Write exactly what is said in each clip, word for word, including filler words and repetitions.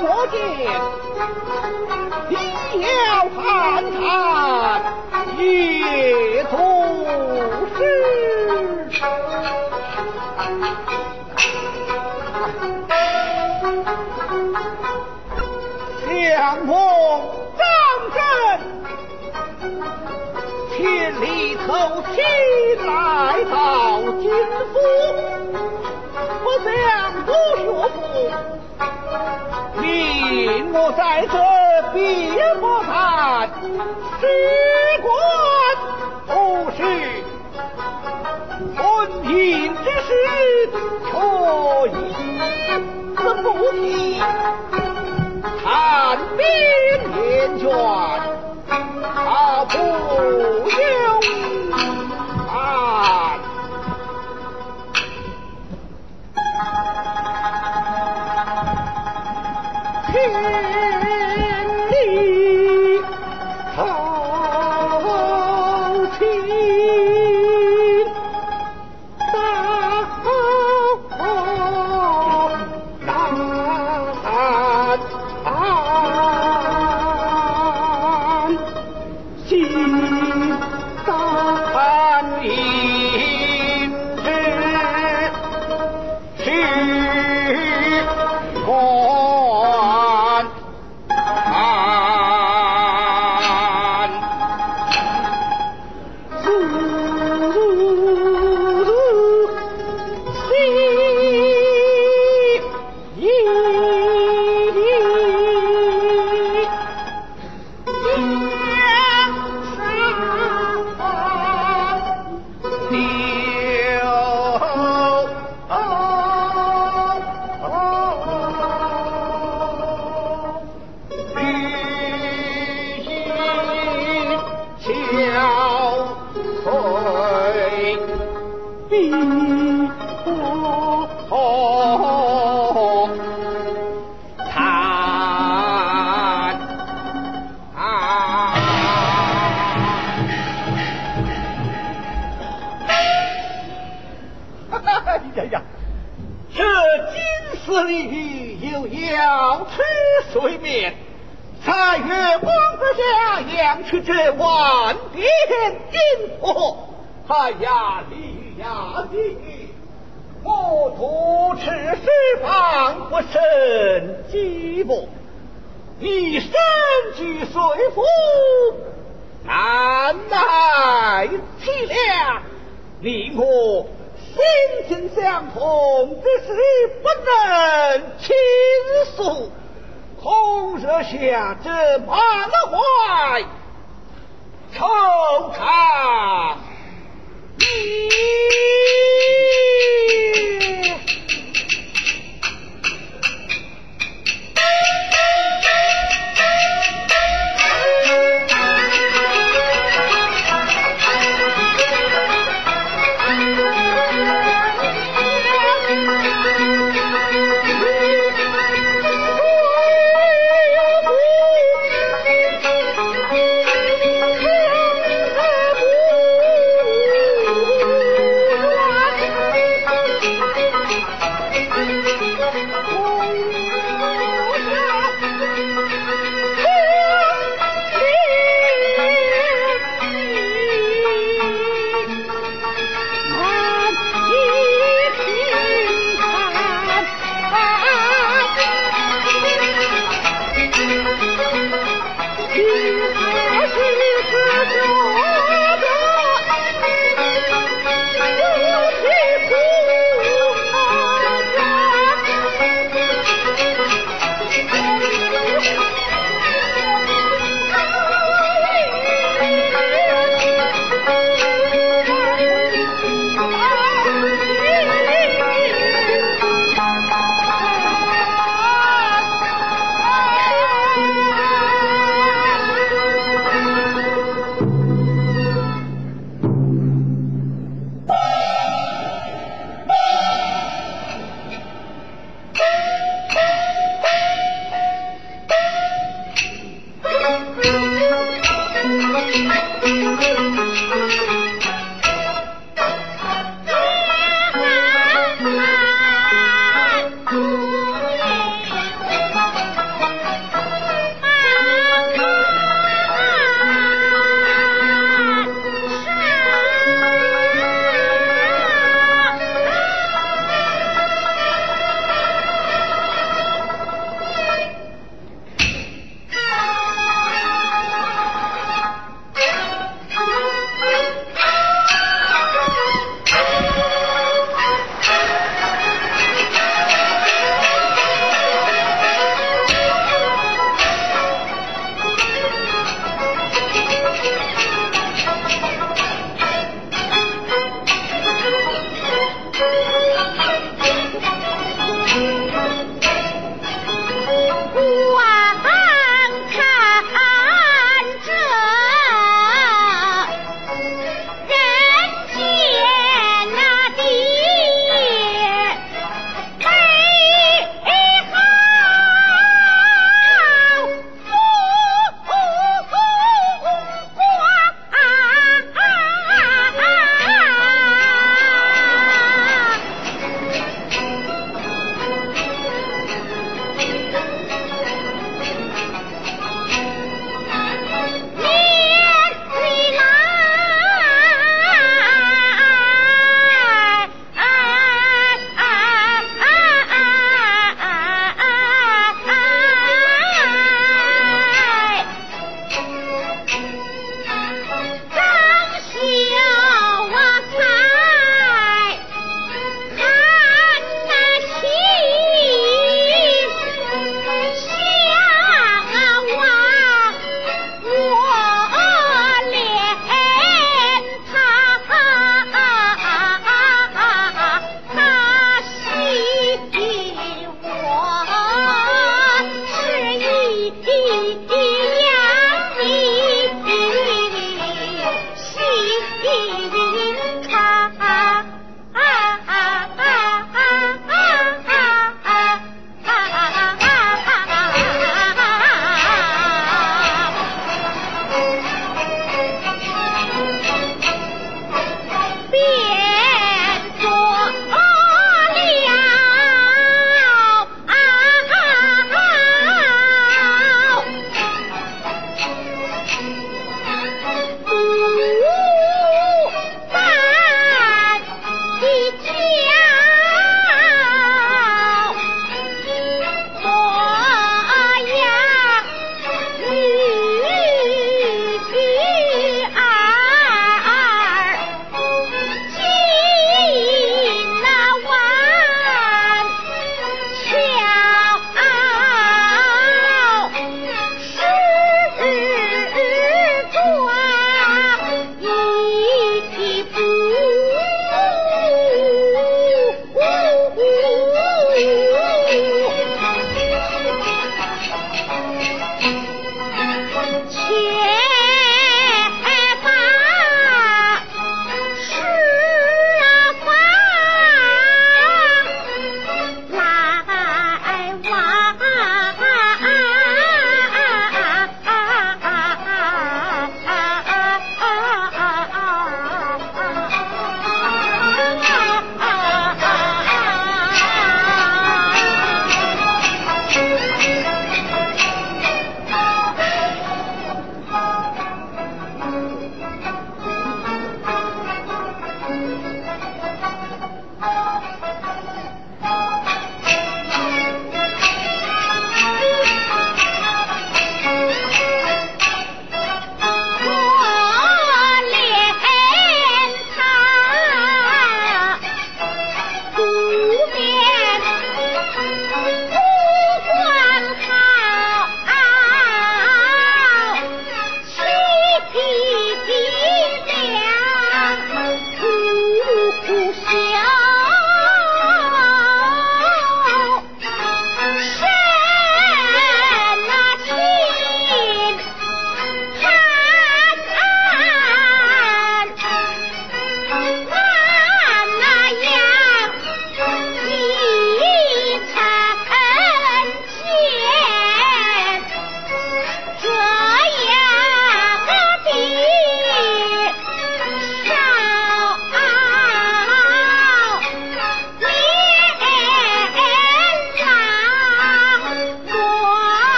我见，你要看看也作诗。相逢张真，千里投亲来到金府，不想不学府，令我在这别不谈，事关不是婚姻之事，却一字不提。谈兵厌倦，他不由俺。千里投亲，到南心淡应知是关水面，才月光之下扬起这万点金火。哎呀，鲤鱼呀鲤鱼，我主持释放不胜寂寞。你身居水府，难耐凄凉，你我心情相同，只是不能倾诉。红惹下这满了怀惆怅你。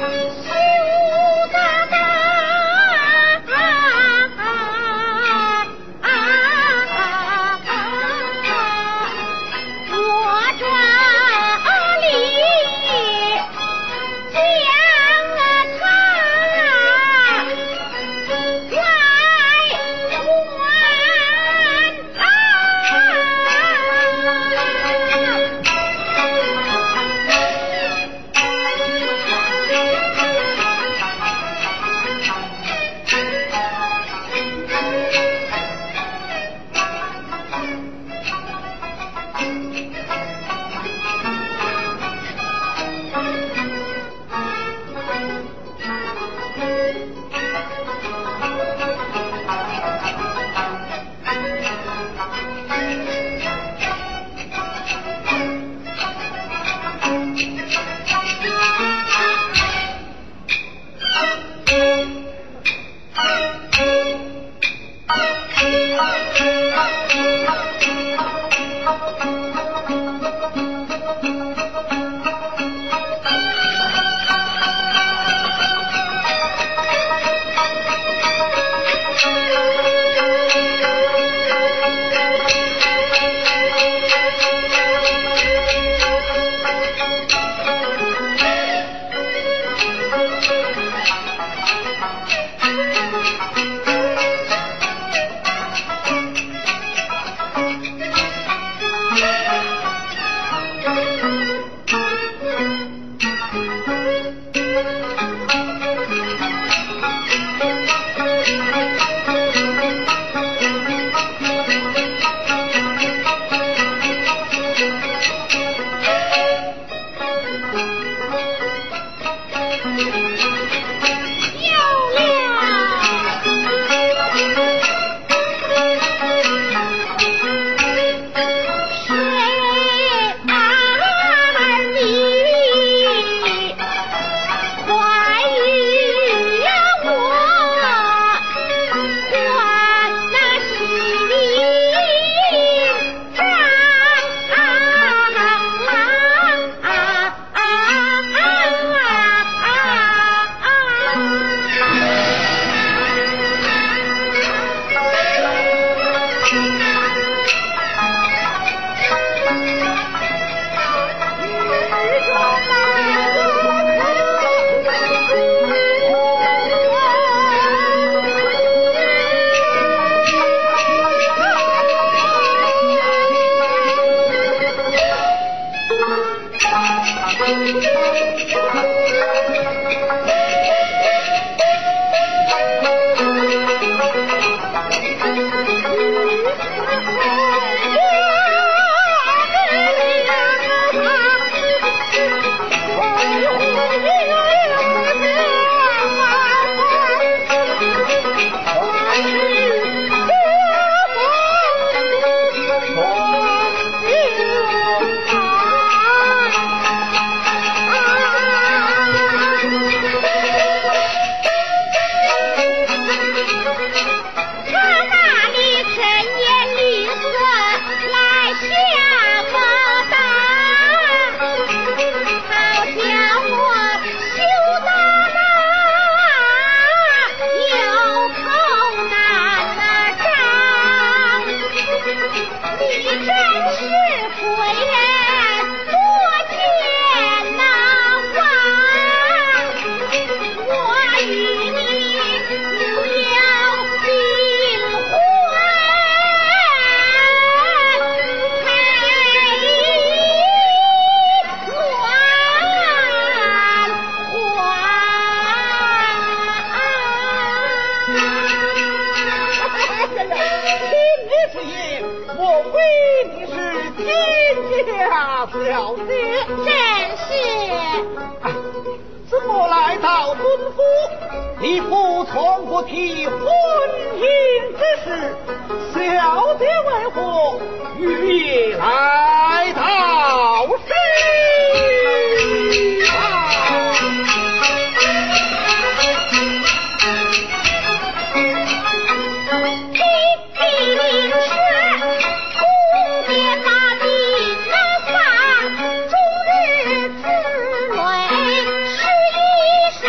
了解， 正是。 啊，怎么来到尊府？你不从不提婚姻之事，小姐为何欲意来到市啊？ 是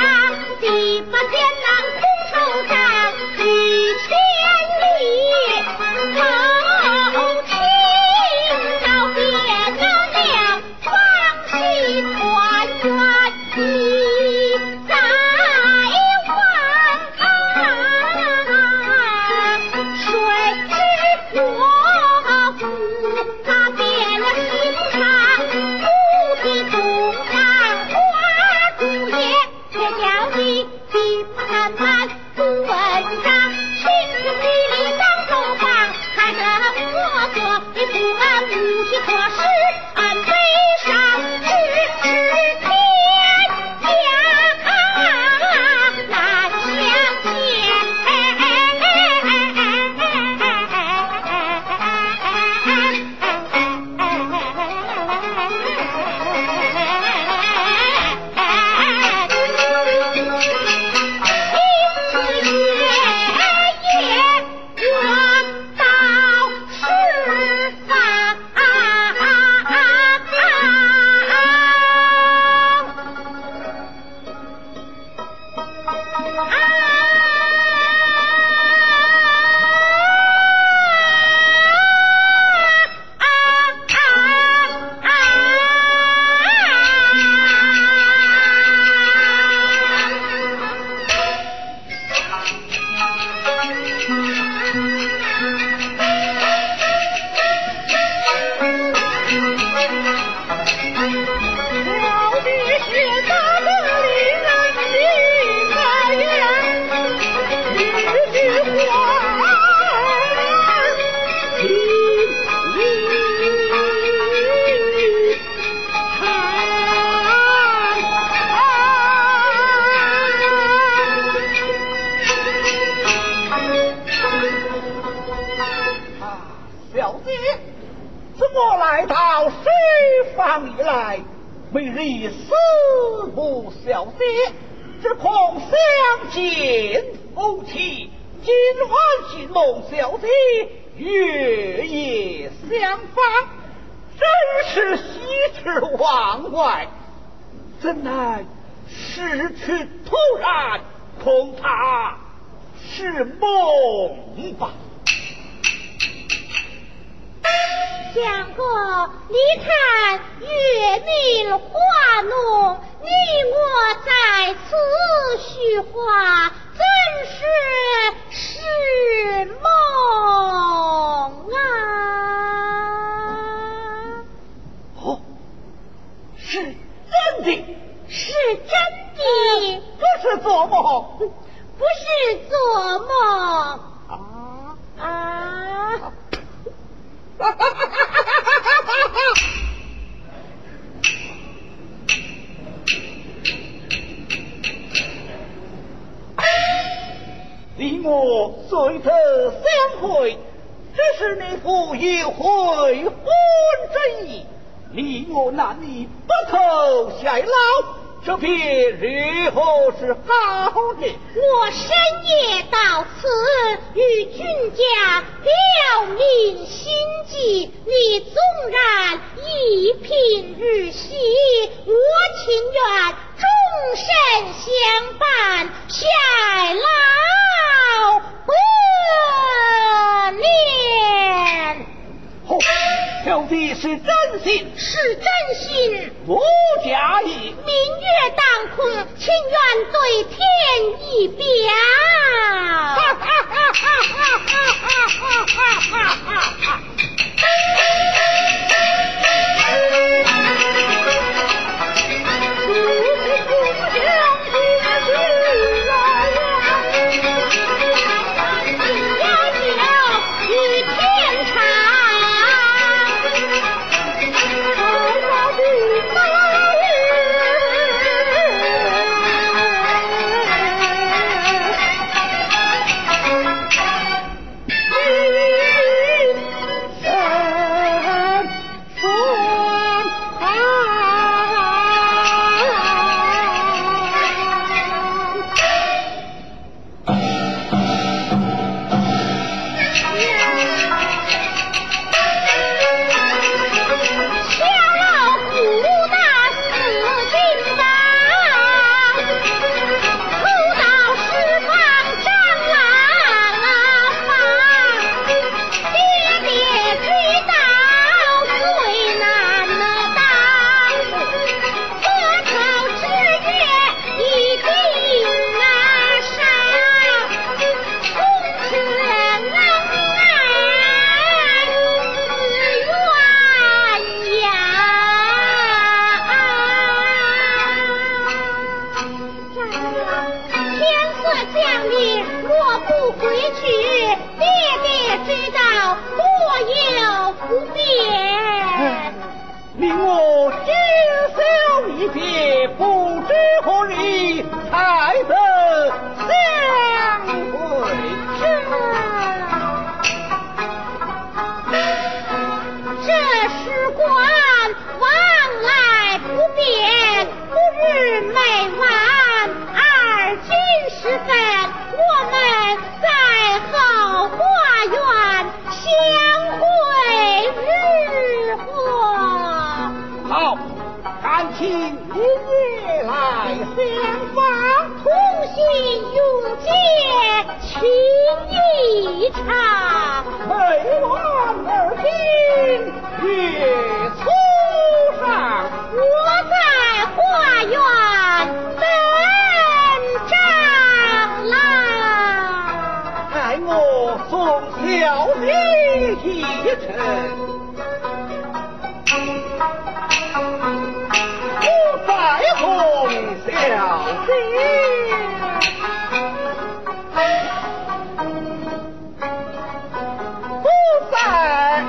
每日思慕小姐，只恐相见夫妻。今晚寻梦小姐，月夜相逢，真是喜事往外。怎奈事去突然，恐怕是梦吧。 相公，你看月明花浓，你我在此叙话，真是是梦啊！ 哦，是真的， 是真的， 不是做梦， 不是做梦啊啊！ 哈哈哈哈哈哈！你我虽特相会，只是你父有悔婚之意，你我男女不投偕老，这便如何是好呢？ 我深夜到此，与君家表明心迹，你纵然一贫如洗，我情愿终身相伴，偕老百年。 哦，小弟是真心， 是真心， 不假意。 明月当空，情愿对天一表。 哈哈哈哈哈哈哈哈哈哈！ 也来， 相方同心永结情一场， 为王而今越初上， 我在花园等长郎。 待我送小弟一程。不再哄小弟，不再。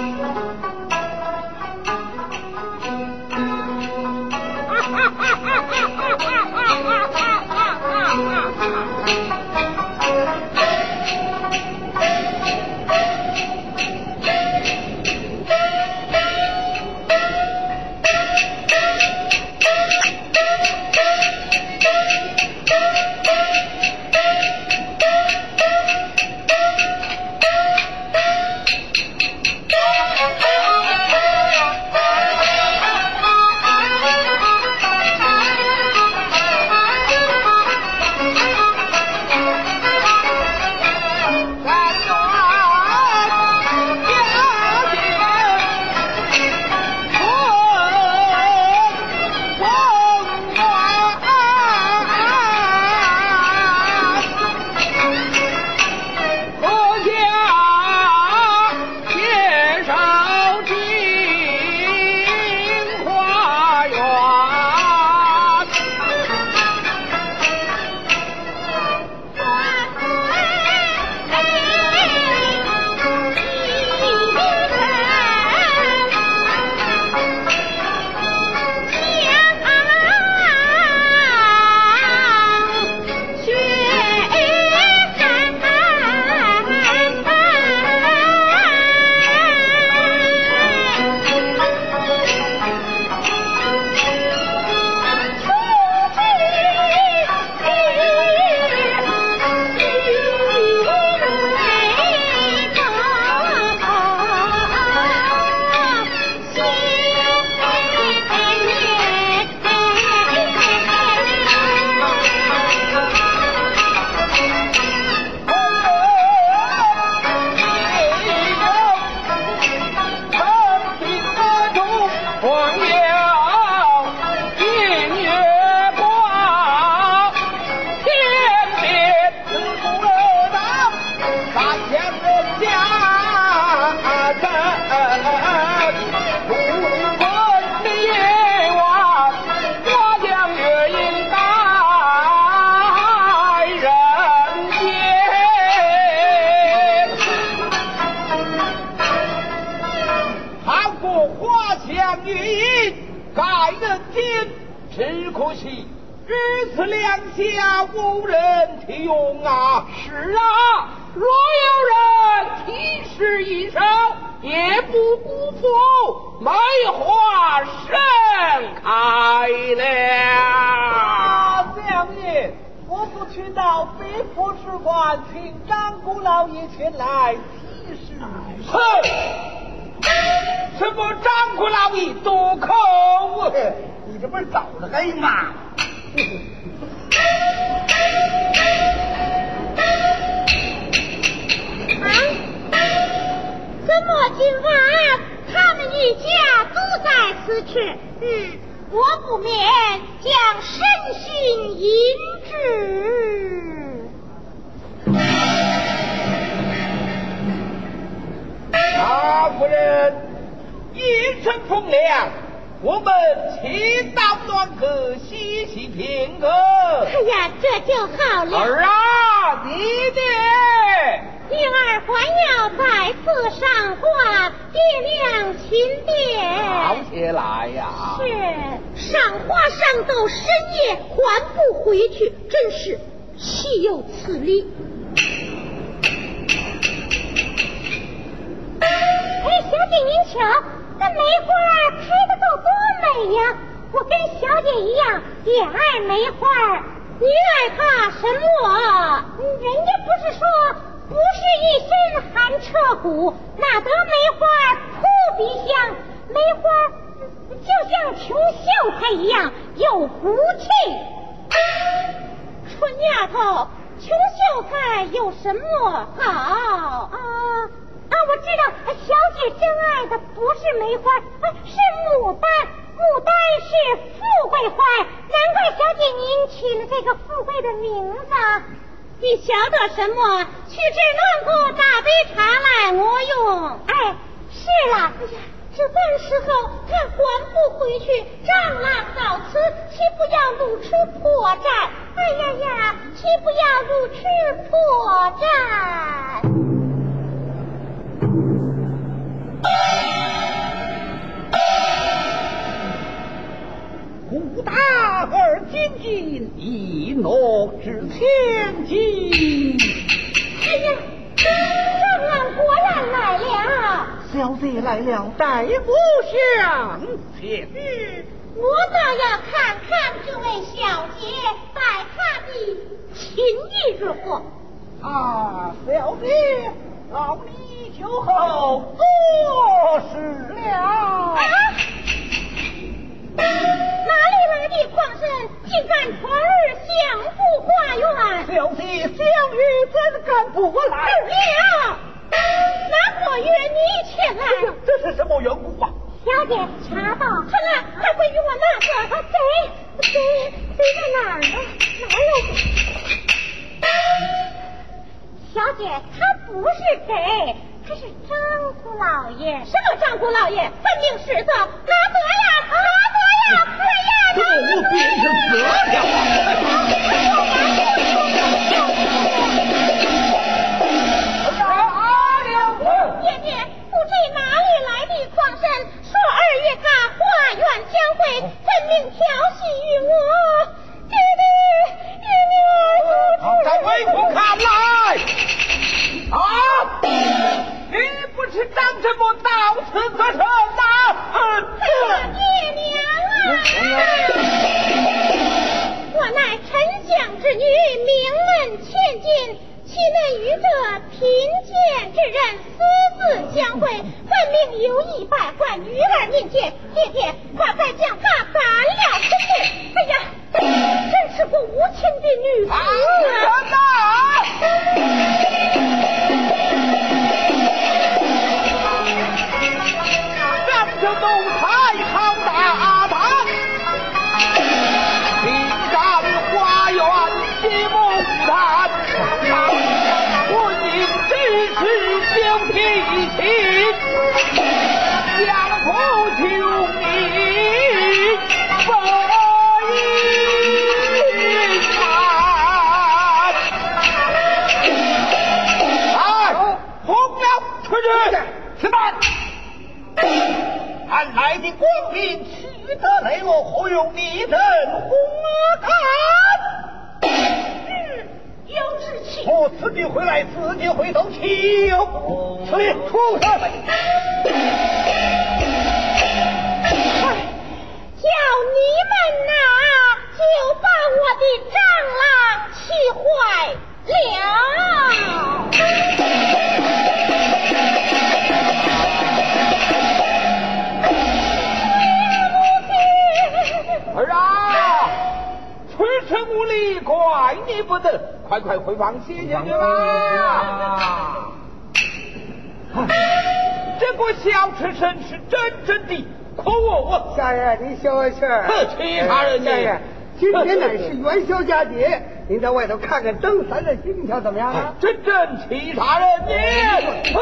只可惜如此两下无人替用啊！ 是啊，若有人提示一声，也不辜负梅花盛开了。 啊，相爷，我不去到北坡使馆，请张姑老爷前来提示。 哼！什么张姑老爷多口？ 你这不是找着黑吗？ 啊！怎么今晚他们一家都在此处？嗯，我不免将身心引之。 大夫人，夜深风凉，我们且到暖阁歇息片刻。 哎呀，这就好了。 儿啊，弟弟， 女儿还要再次上花爹娘亲殿。 好起来呀！ 是上花上到深夜，还不回去，真是岂有此理！哎，小姐您瞧，这梅花开的够多美呀！我跟小姐一样也爱梅花，你爱它什么？人家不是说不是一身寒彻骨，哪得梅花扑鼻香？梅花就像穷秀才一样有骨气。春丫头，穷秀才有什么好啊？啊，我知道，小姐真爱的不是梅花，啊，是牡丹。牡丹是富贵花，难怪小姐您起了这个富贵的名字。你晓得什么？去至暖阁打杯茶来，我用。哎，是了，哎呀，这般时候他还不回去，张郎告辞，岂不要露出破绽？哎呀呀，岂不要露出破绽？ 武大而精进，一诺至千金。 哎呀，张郎果然来了。 小姐来了，待不上前。 嗯，我倒要看看这位小姐待他的情谊如何。 啊，小姐，老李酒后多事了。 啊！哪里来的狂神，竟敢传儿相赴花园？ 小姐，相遇怎敢不来？ 是了，那可约你前来？ 这是什么缘故啊？ 小姐，查到，好了，快回与我那个贼，贼贼在哪儿呢？哪有？小姐，他不是贼，他是张姑老爷。什么张姑老爷？分明是色，拿得呀，拿得呀，快呀！ 这我便是死了。爹爹，不知哪里来的狂神，说二月他花园相会，分明调戏于我。爹爹，爹爹儿好在为父看来。啊！你不是长什么到此作甚呐？ 爹娘啊！我乃丞相之女，名门千金，岂能与这贫贱之人私自相会？分明有意败坏女儿面前。爹爹，快快将他赶了出去！哎呀，真是个无情的女子啊！ 这都太浩大堂，临战花园谢梦谈，我应只是小脾气，相夫求你不应瞒。来，红了出去吃饭。俺来的光明取得雷我，何用你等红看？ 嗯，有志气。 我此地回来，自己回头求。此地出去。 叫你们呐，就把我的蟑螂气坏了。 儿啊，此事无理，怪你不得，快快回房歇歇去吧。这个小吃生是真正的可恶。 大爷，你消消气儿。 其他人大爷，今天乃是元宵佳节，您在外头看看灯伞的心情怎么样啊？ 真正其他人你。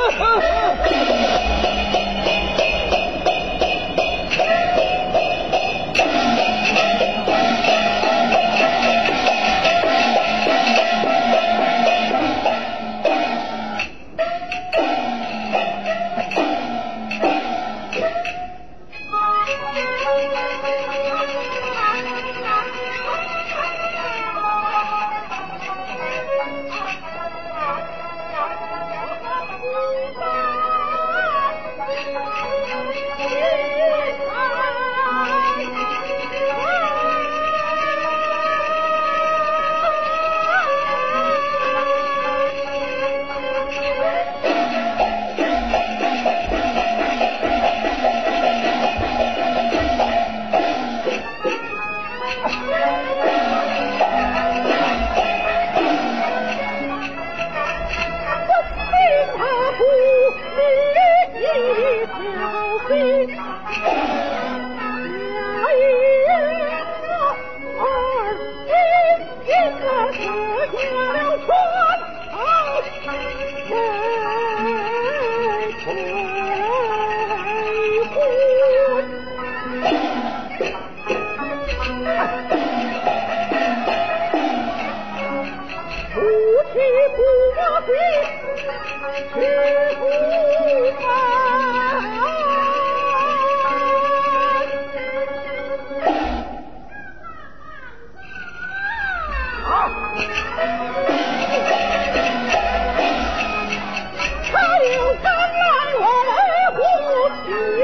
过了船，人退婚。不去不回，去不返。他有赶来为何去？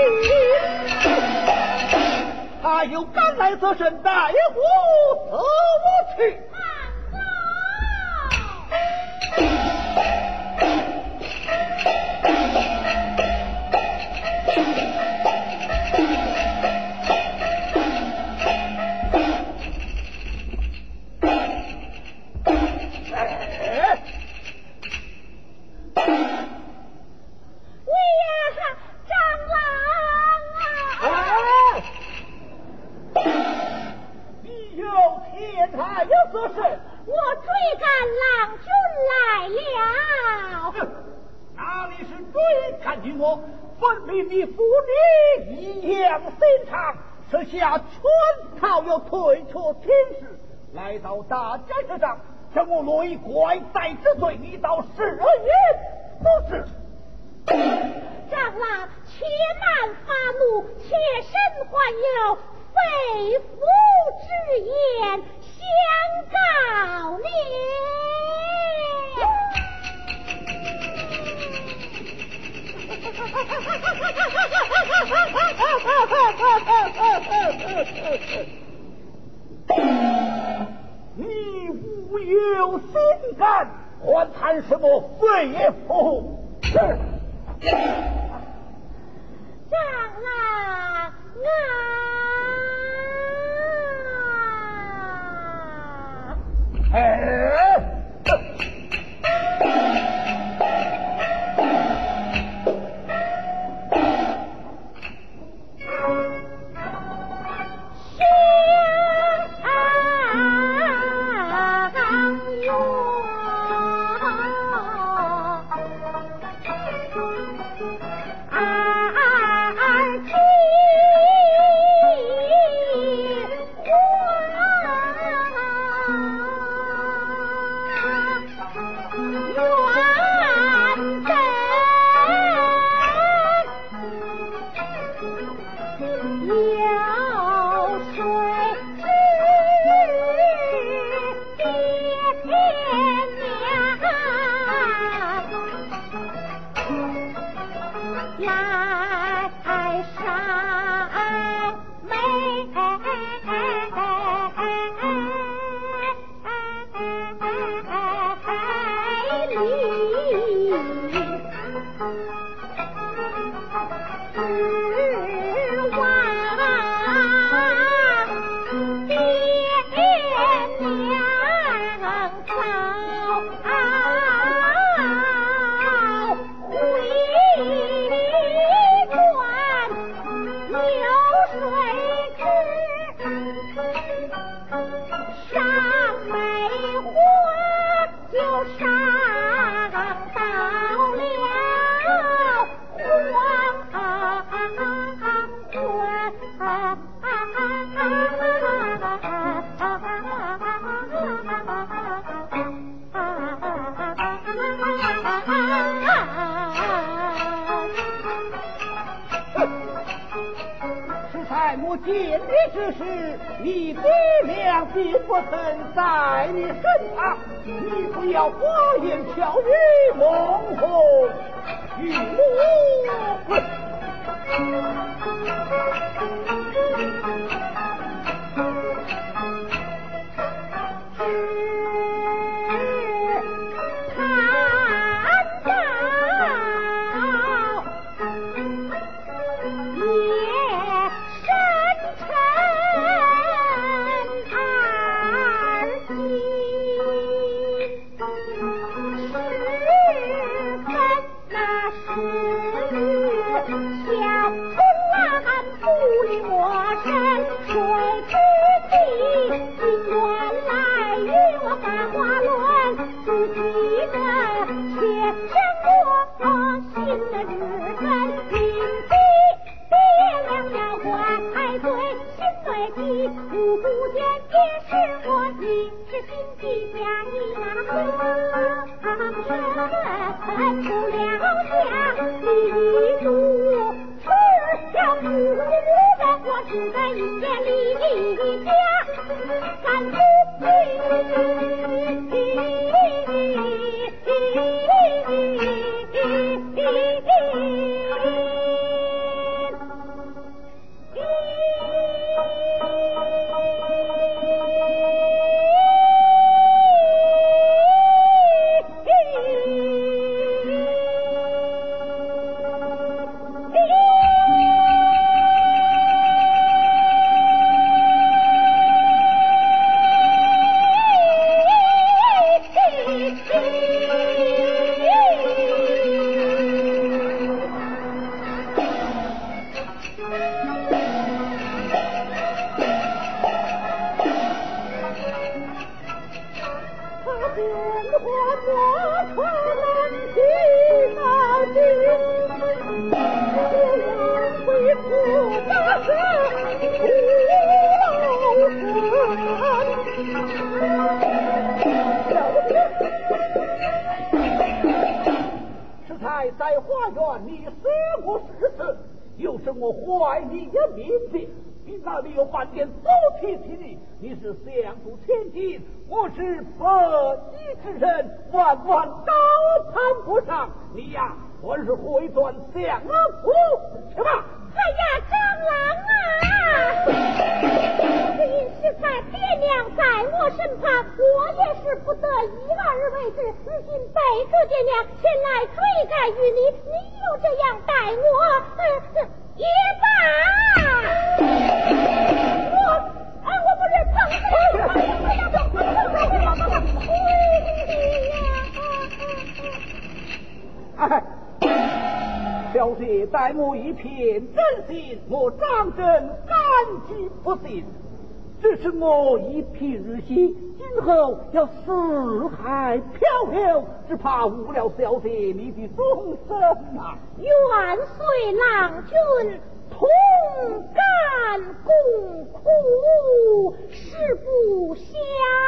他有赶来则身带我走我去。你父女一样心肠，设下全套要退出天时，来到大街之上，将我落于怪哉之罪，你倒是言不知。 长老，且慢发怒，且身还有肺腑之言，相告你。 你无有心肝，还谈什么肺腑之言？ 长老啊！ 哎。见你之时，你的良并不曾在你身旁，你不要花言巧语，蒙混于我。 小春兰不离我身。 见也是我的是心急家你那出了家一路吃了苦的我住在阴间里的家干不是才在花园里死过十次，又是我怀你的名字，你那里有半点走体体力？你是相助千金，我是不义之人，万万高攀不上。你呀，我是回转相府去吧。 哎呀，张郎啊！你是他爹娘在我身旁，我也是不得已而为之。如今背着爹娘前来推改于你，你又这样待我，嗯，也罢。我，哎，我不是疼死你哎，小姐待我一片真心，我张真感激不尽。只是我一贫如洗，今后要四海漂流，只怕误了小姐你的终身啊！ 愿随郎君同甘共苦，誓不相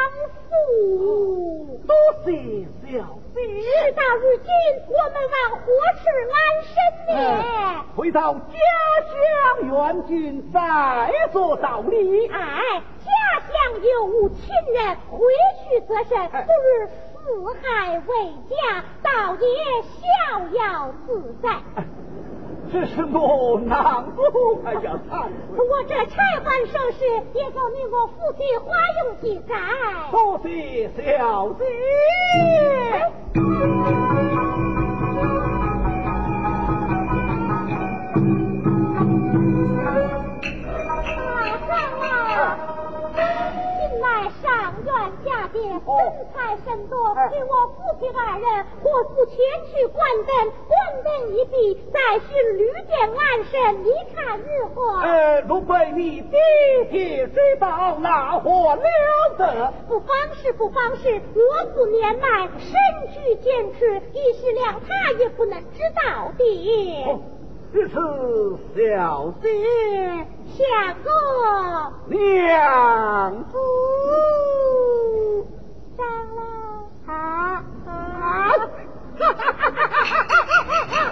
负。 多谢小姐。 事到如今，我们望活事安身呢。 回到家乡援军，再做道理。 哎，家乡有无亲人，回去则甚，不如四海为家，倒也逍遥自在。 哎，只是我囊不哎呀，惭愧。 我这柴环首饰也够你我夫妻花用几载。 多谢小姐。 近来上元佳节，人才甚多，与我夫妻二人或不前去观灯，观灯一闭，再寻旅店安身，你看如何？ 呃，若被你地铁追到，那何了得？ 不妨事，不妨事，我不年迈，身居坚持，一时两他也不能知道的。 哦，这是小姐下个娘子。 上了啊啊！ 哈哈哈哈哈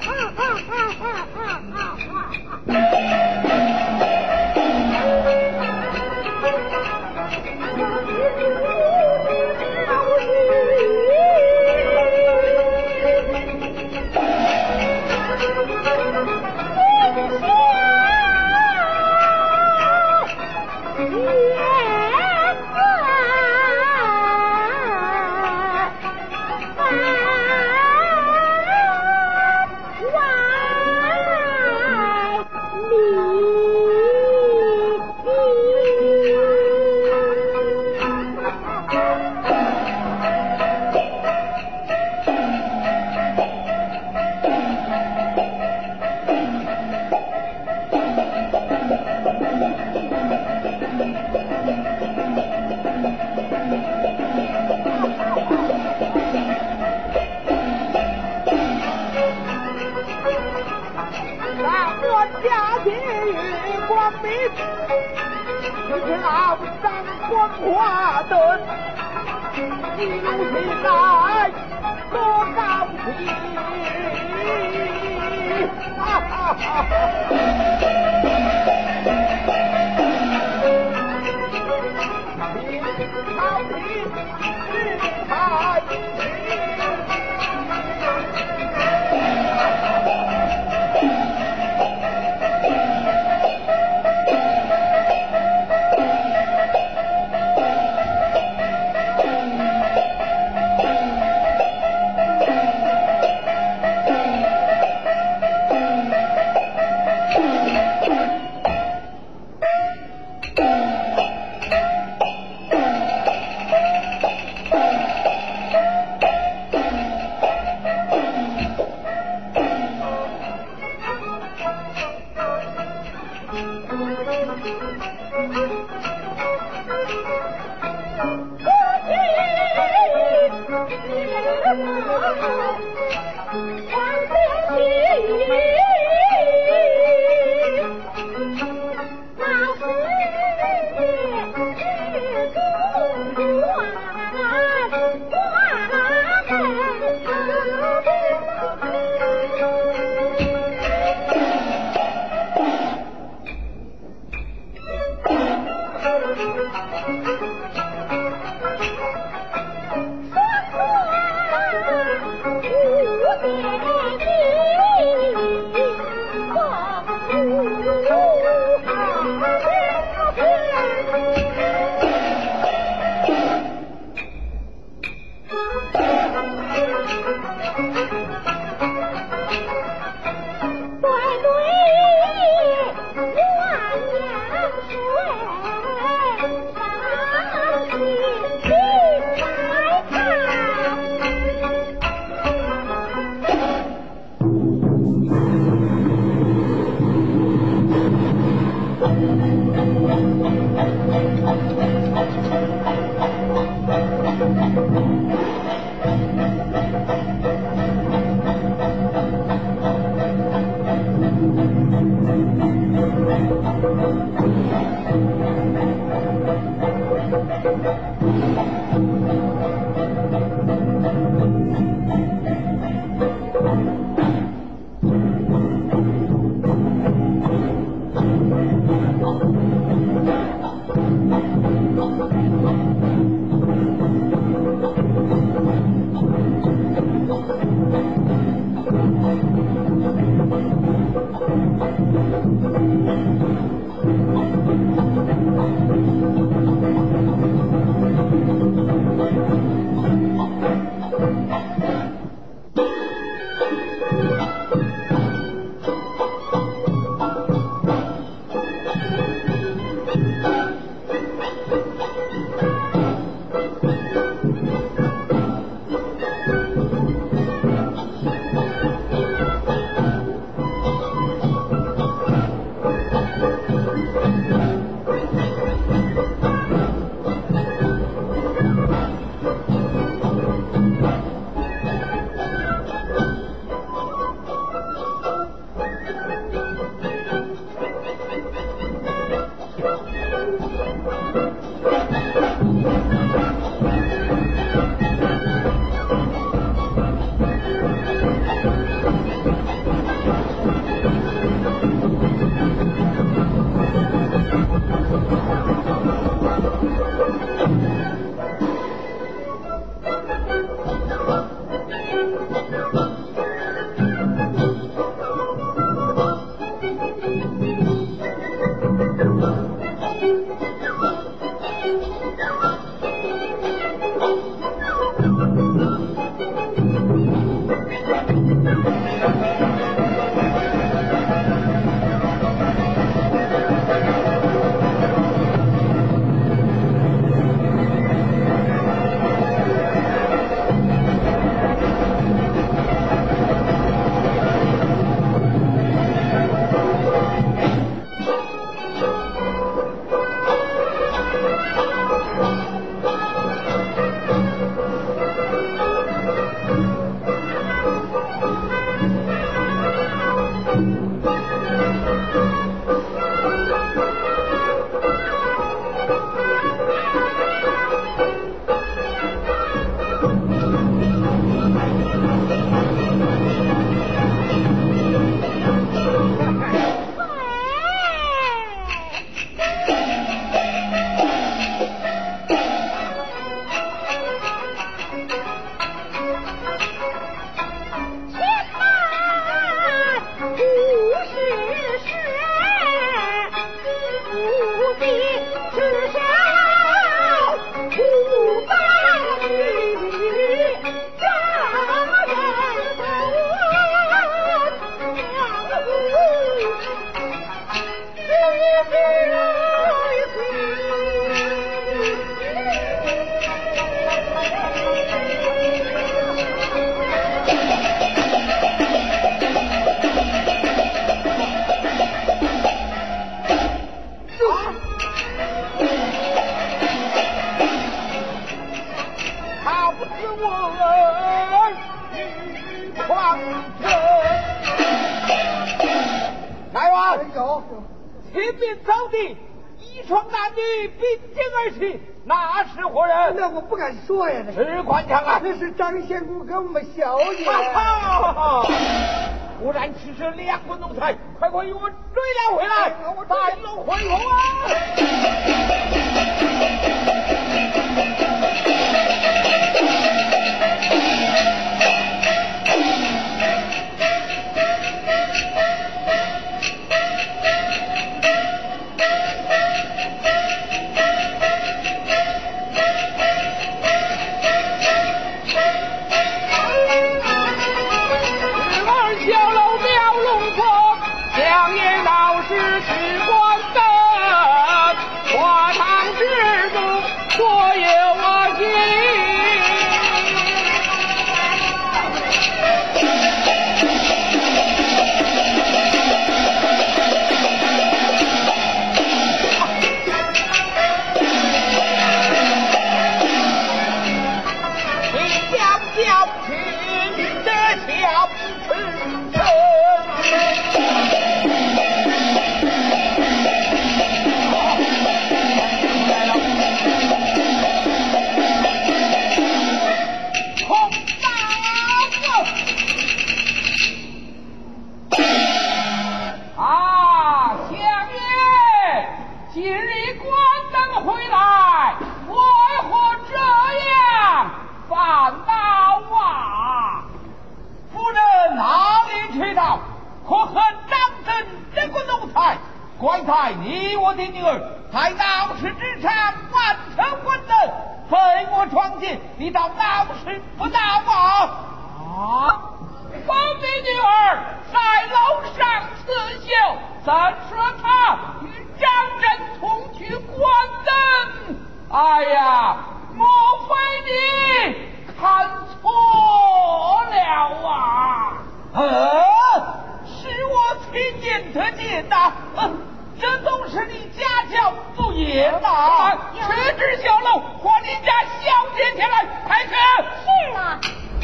家界月光明，可是老张光华灯，一路起来多高兴！哈哈哈哈！朝廷是太平。 皇城。来王， 有亲民扫地，一床男女并肩而起，那是何人？ 那我不敢说呀， 是官场啊， 那是张仙姑跟我们小姐。 果然只是两国奴才，快快与我追了回来，再龙回宫啊！怪在你我的女儿在闹市之上完成混等，非我闯进，你到闹市不闹啊！啊！宝贝女儿在楼上刺绣，怎说她与张真同去关灯？哎呀，莫非你看错了啊？呃，是我亲眼得见的。呃这都是你家教不严呐！去至小楼，唤你家小姐前来，快去！ 是啊。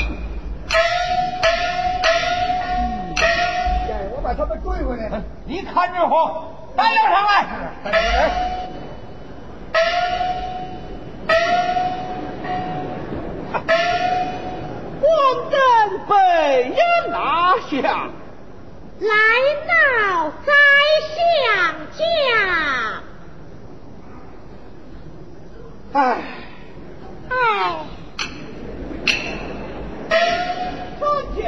我把他们追回来。 你看如何？带了上来。 官灯被人拿下。 来闹宰相家， 哎哎， 尊敬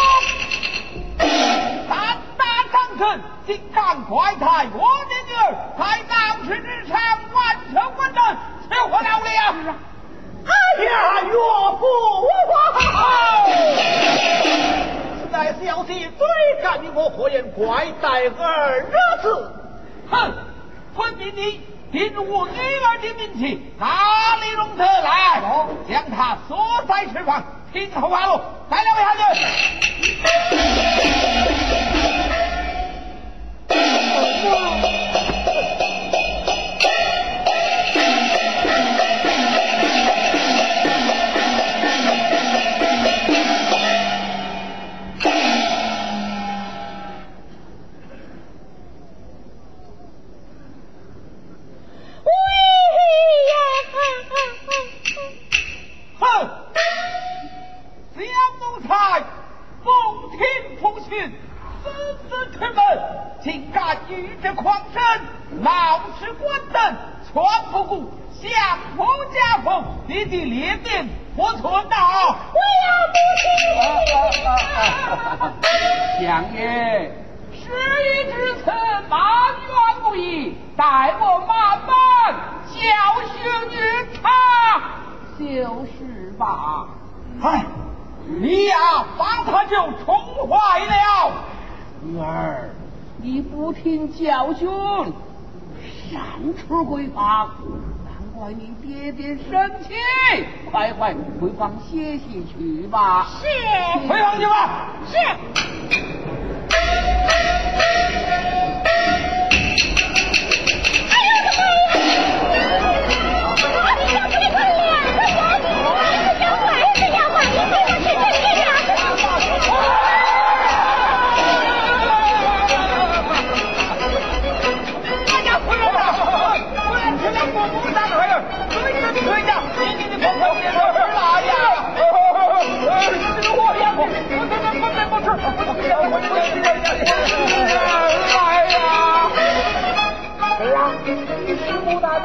三大长臣，竟敢怪待我的女儿，在闹市之上完成混等，吃火了了！哎呀，岳父，乃是小弟最敢与我何言怪待儿惹子？哼！分明你定我女儿的名气，哪里容得来？将他锁在释放，听候发落，带了下去。竟敢与这狂神闹事关灯，全不顾相逢家风，你的脸面不存呐！ 我要不听。 相爷，事已至此，埋怨不已，待我慢慢教训于他，就是吧。 哎，你呀，把他就宠坏了。 女儿，你不听教训，擅出闺房，难怪你爹爹生气。快快回房歇息去吧。 是。 回房去吧。 是。 哎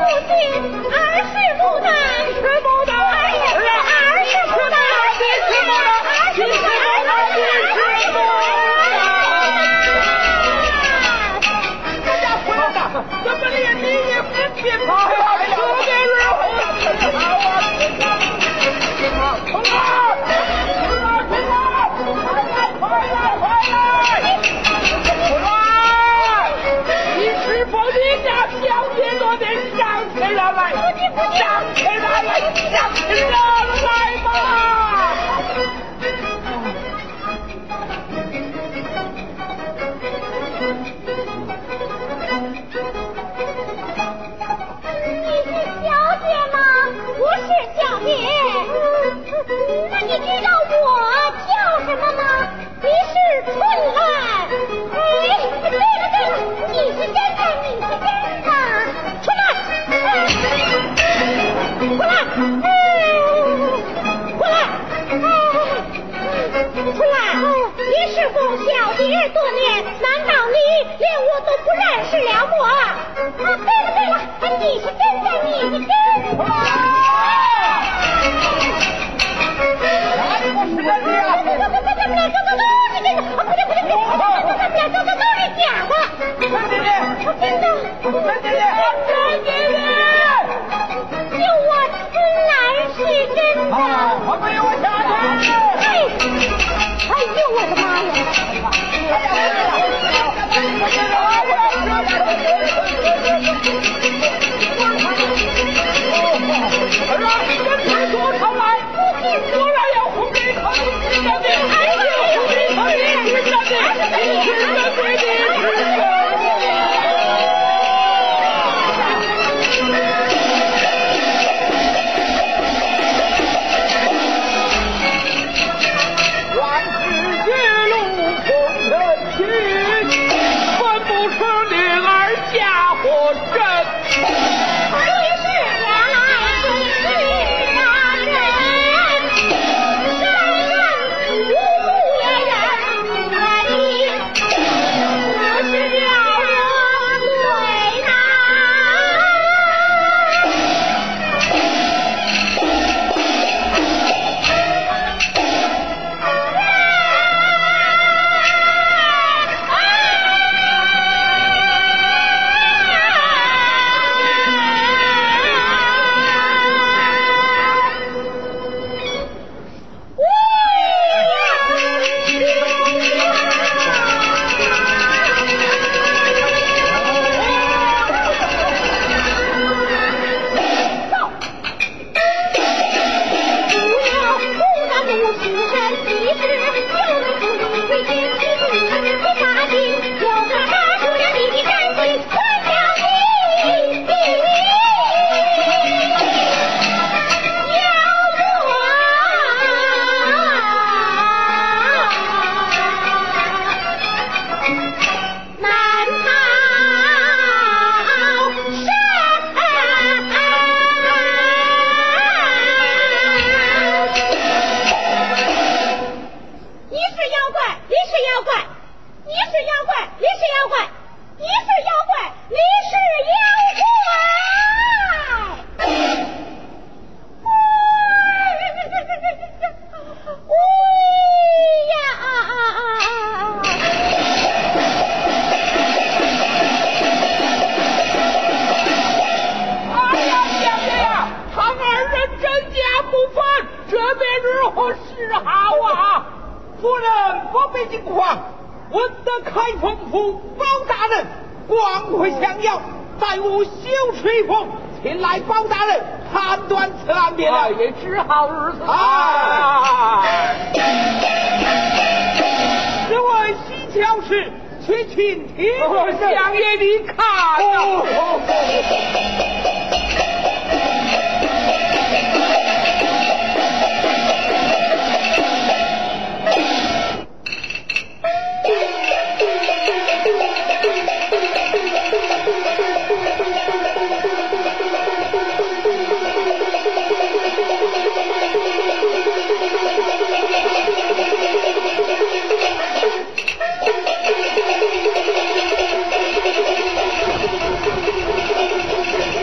Thank you.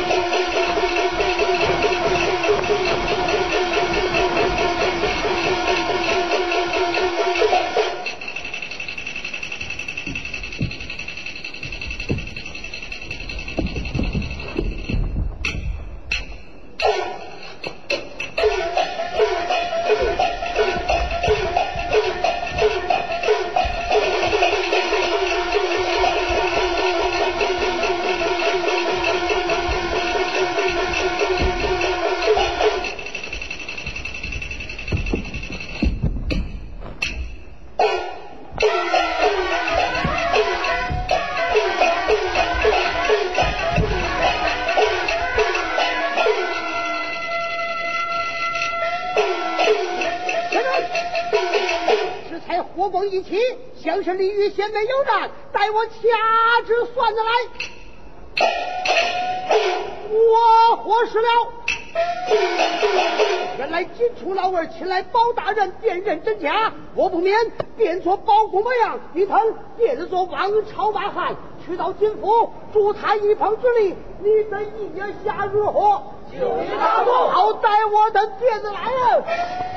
这才火光一起，像是鲤鱼先没有战，待我掐指算得来，我活死了。原来金楚老儿前来包大人辨认真假，我不免变作包公模样，一腾变作王朝马汉，去到金府助他一方之力，你的意下如何？就一大步，好带我的辫子来了。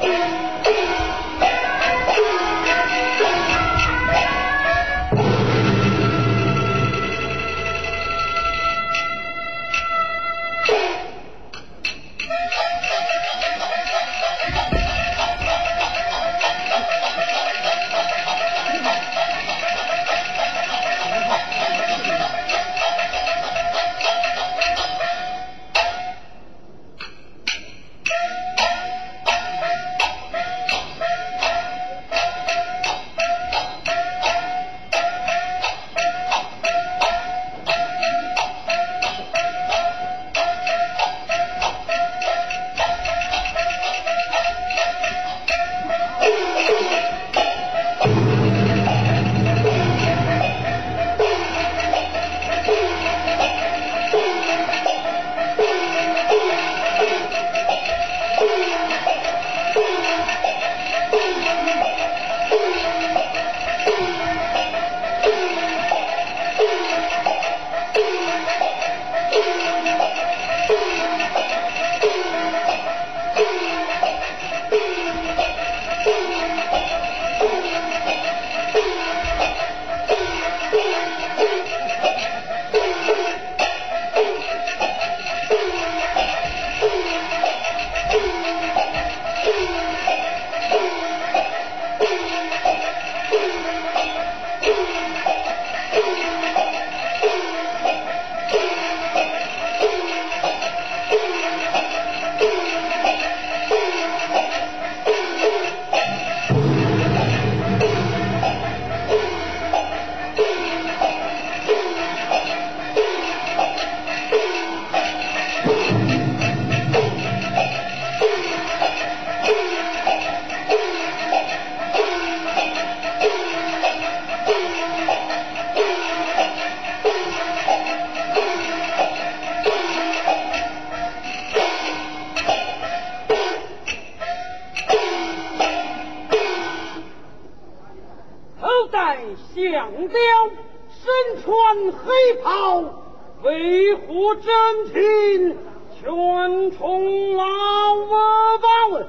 相雕身穿黑袍，维护真情，全冲老我报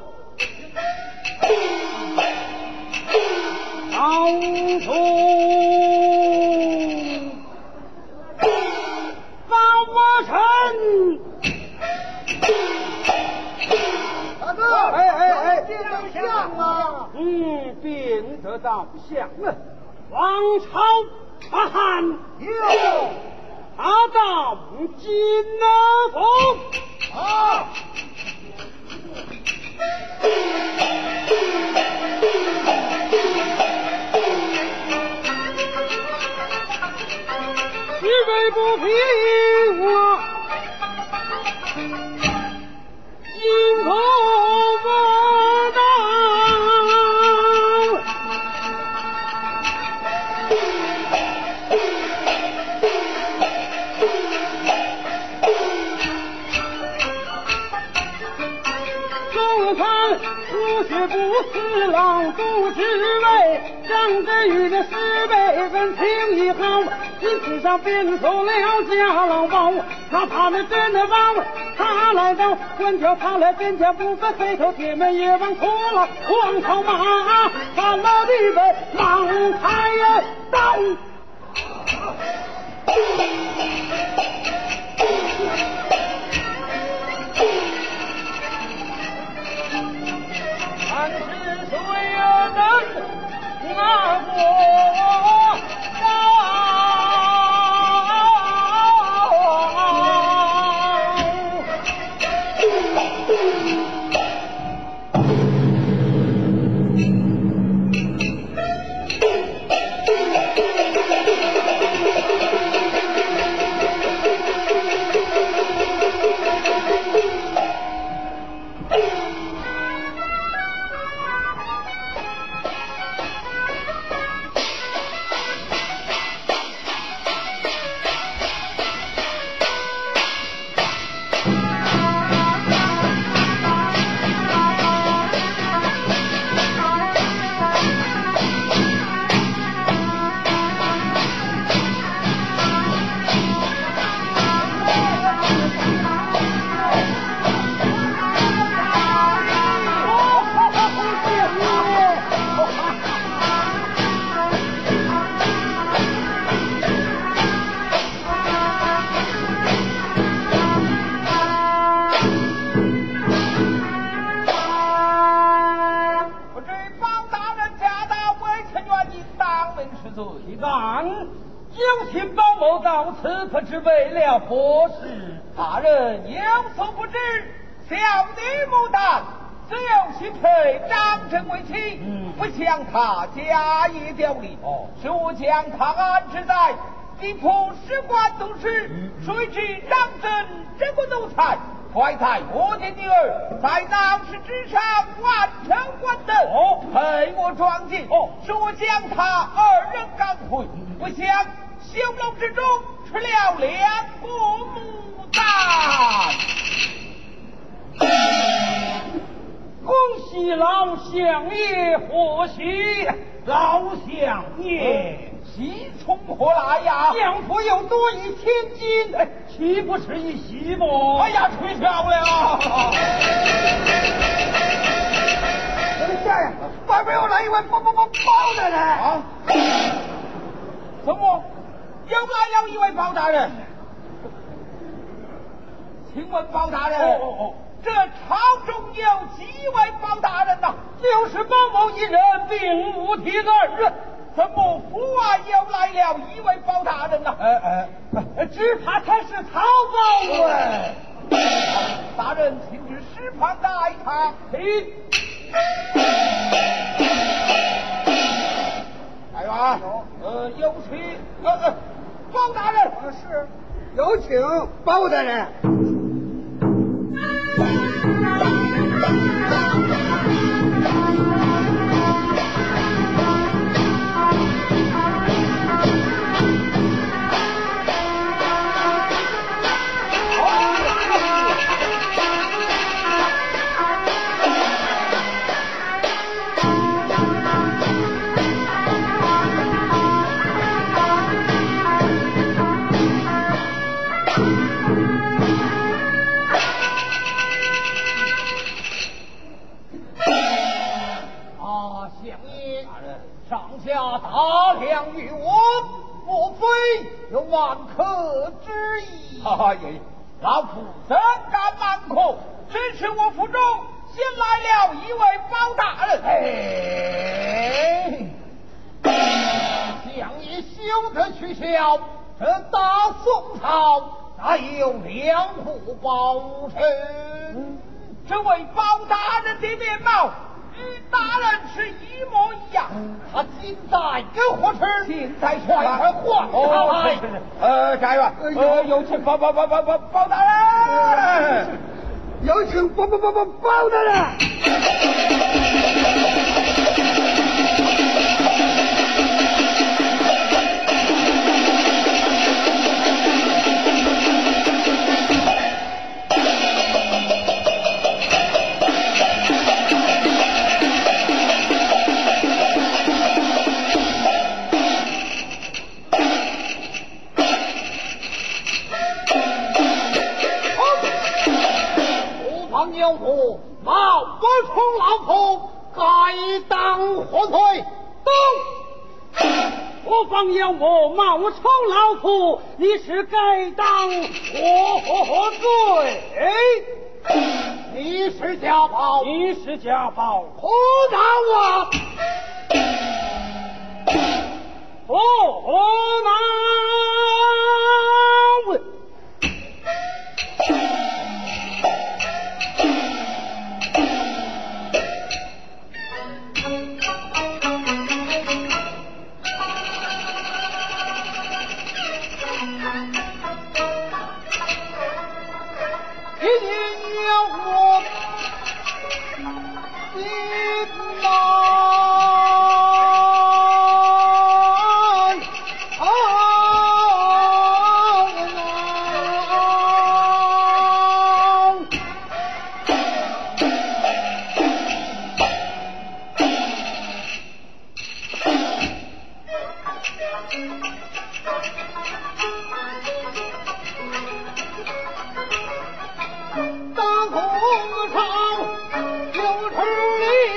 老中把我臣。 大哥，哎哎哎，变得像啊！ 嗯，变得倒像了。王朝马汉有， 他到金了府啊！ 是为不平我金口不当。就看出血不死狼毒之味，张真宇的师辈分情谊好，因此上变走了家老包，他怕那真的王，他来到官桥，他来边家不分黑头铁门也往出了，黄草马犯了地位忙开呀刀。看是谁能拿过我到此可知为了何事？ 大人有所不知，小女牡丹只有心配张真为妻， 嗯不想他家业凋零， 哦是我将他安置在地府使馆督师， 嗯谁知张真这个奴才，怀胎我的女儿，在闹市之上完成官登， 哦陪我撞进， 哦是我将他二人赶回，不想修楼之中吃了两个牡丹。 恭喜老相爷获喜，老相爷喜从何来呀？ 相府又多一千金，哎，岂不是一喜吗？ 哎呀，吹漂亮！ 大人，外边又来一位包包包包大人啊！怎么又来了一位包大人？请问包大人， 哦哦哦， 这朝中有几位包大人呐？ 就是包某一人，并无第二。 怎么府外又来了一位包大人呐？ 呃呃，只怕他是曹包文。 大人，请至石旁带他。 请。 来吧，呃，有请，呃呃，包大人。 是，有请包大人。 上下大量于我，莫非有万客之意？哎呀，老夫怎敢蛮口？只是我府中新来了一位包大人。哎，相爷休得取笑，这大宋朝哪有两副包臣？这位包大人的面貌与大人是一模一样，他今在跟何处？现在快快换他来！呃，家园，呃，有请包包包包包包大人， 有请包包包包包大人。 有府冒我从老夫该当何罪？ 都我方有我冒充老夫，你是该当何罪？ 你是家暴， 你是家暴， 何大我？ 何难问？ 一定要我心难。大空上有势力。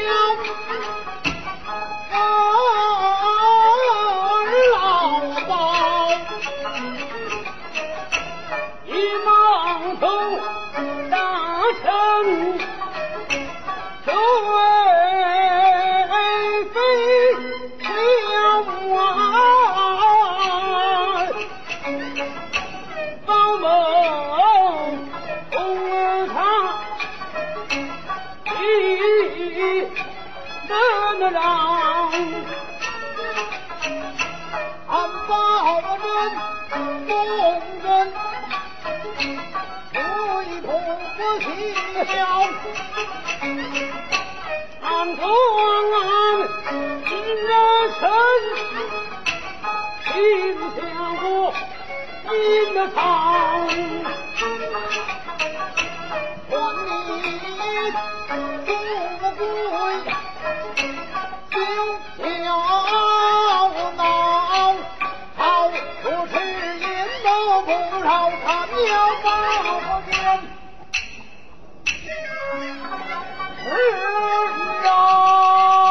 能让俺报人众人最痛不孝，俺说俺人生心向过你的堂，还你富贵就笑闹，好不吃烟都不饶他喵八年，是啊。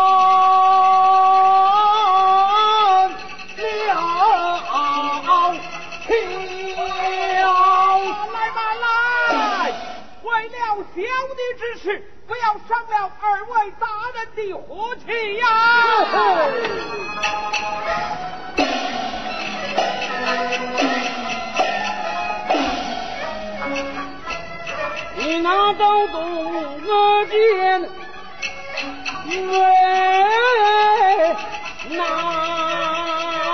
小弟之事，不要伤了二位大人的和气呀！ 你那都动我见，为那。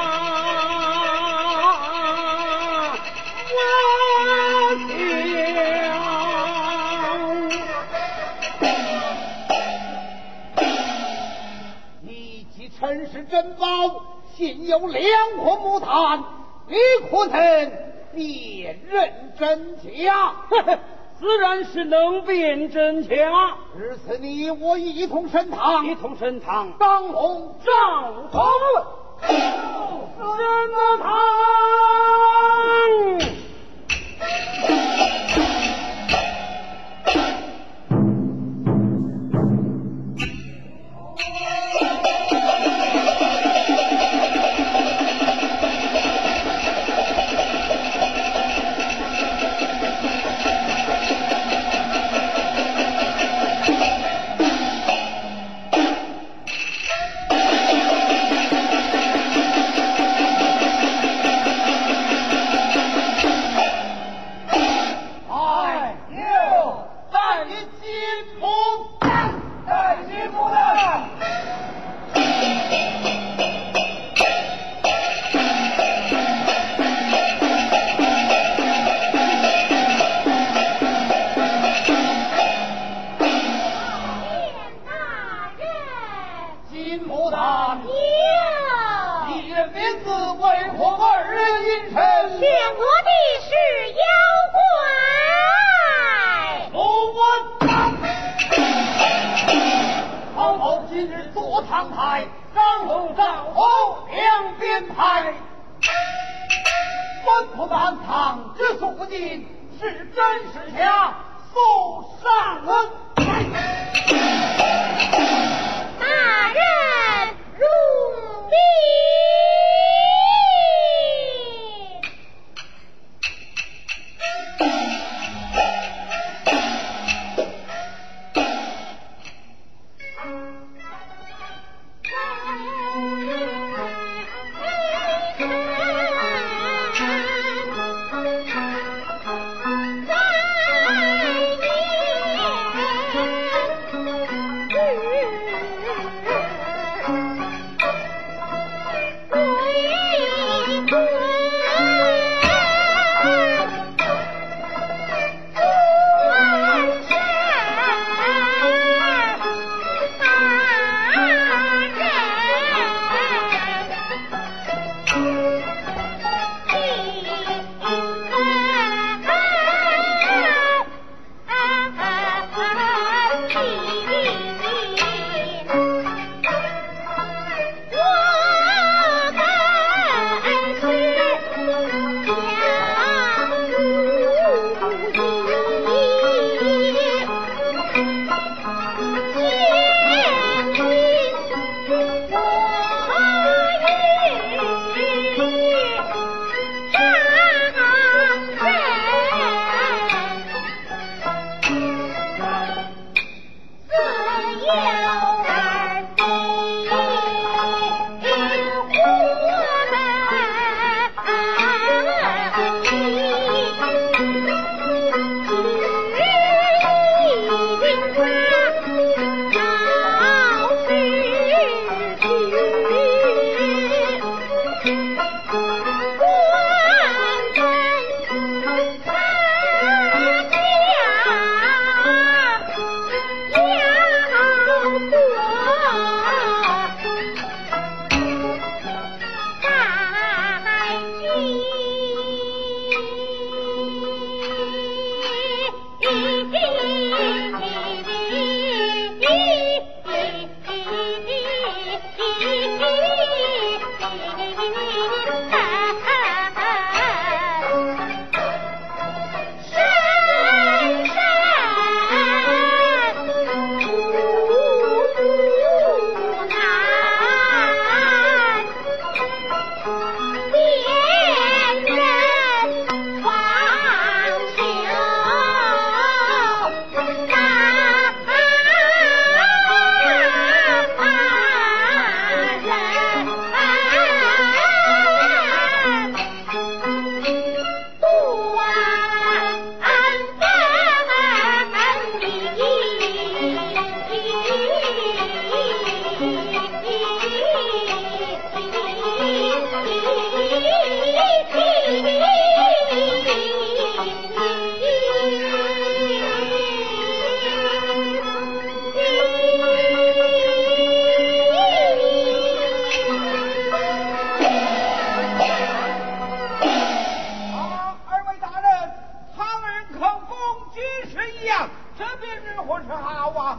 陈氏珍宝现有两颗木炭，你可曾辨认真假？ 自然是能辨真假。 这次你我一同升堂， 一同升堂， 当红赵同人的堂。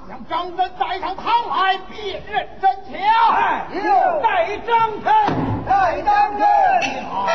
将张真带上堂来辨认真假。 哎，有带张真， 带张真。好。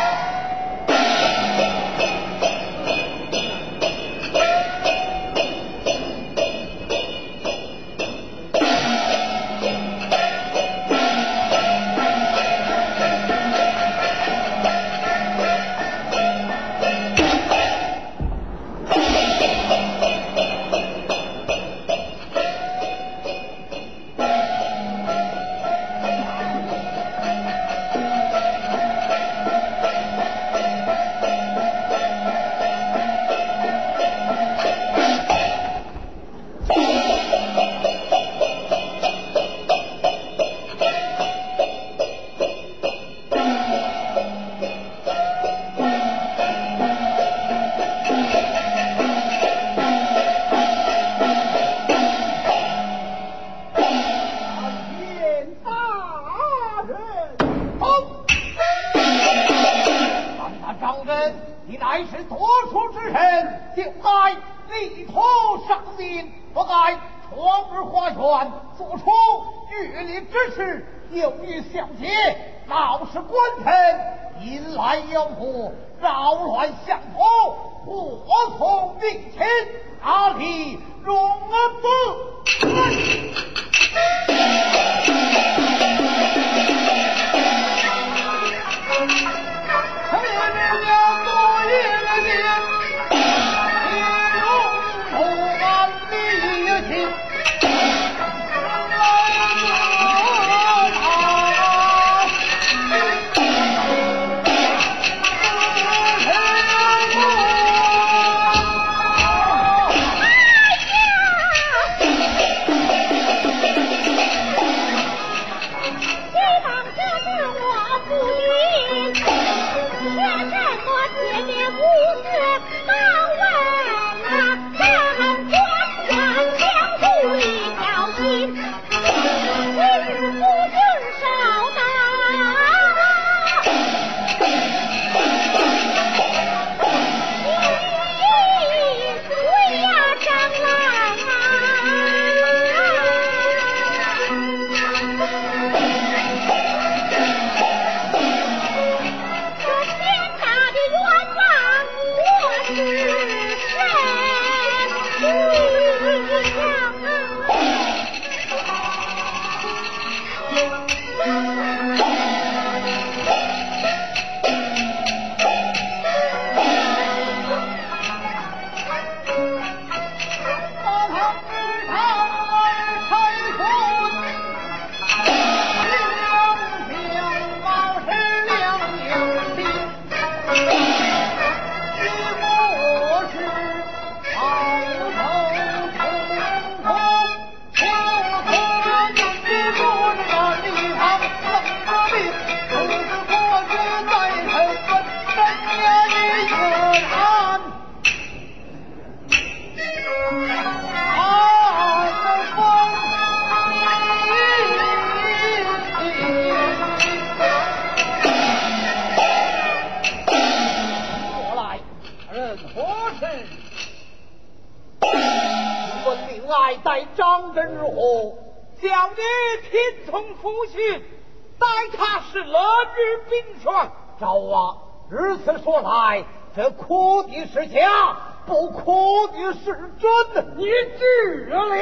待张真如何？ 小女听从父训，待他是勒日冰霜。 赵啊，如此说来，这哭的是假，不哭的是真， 你知了。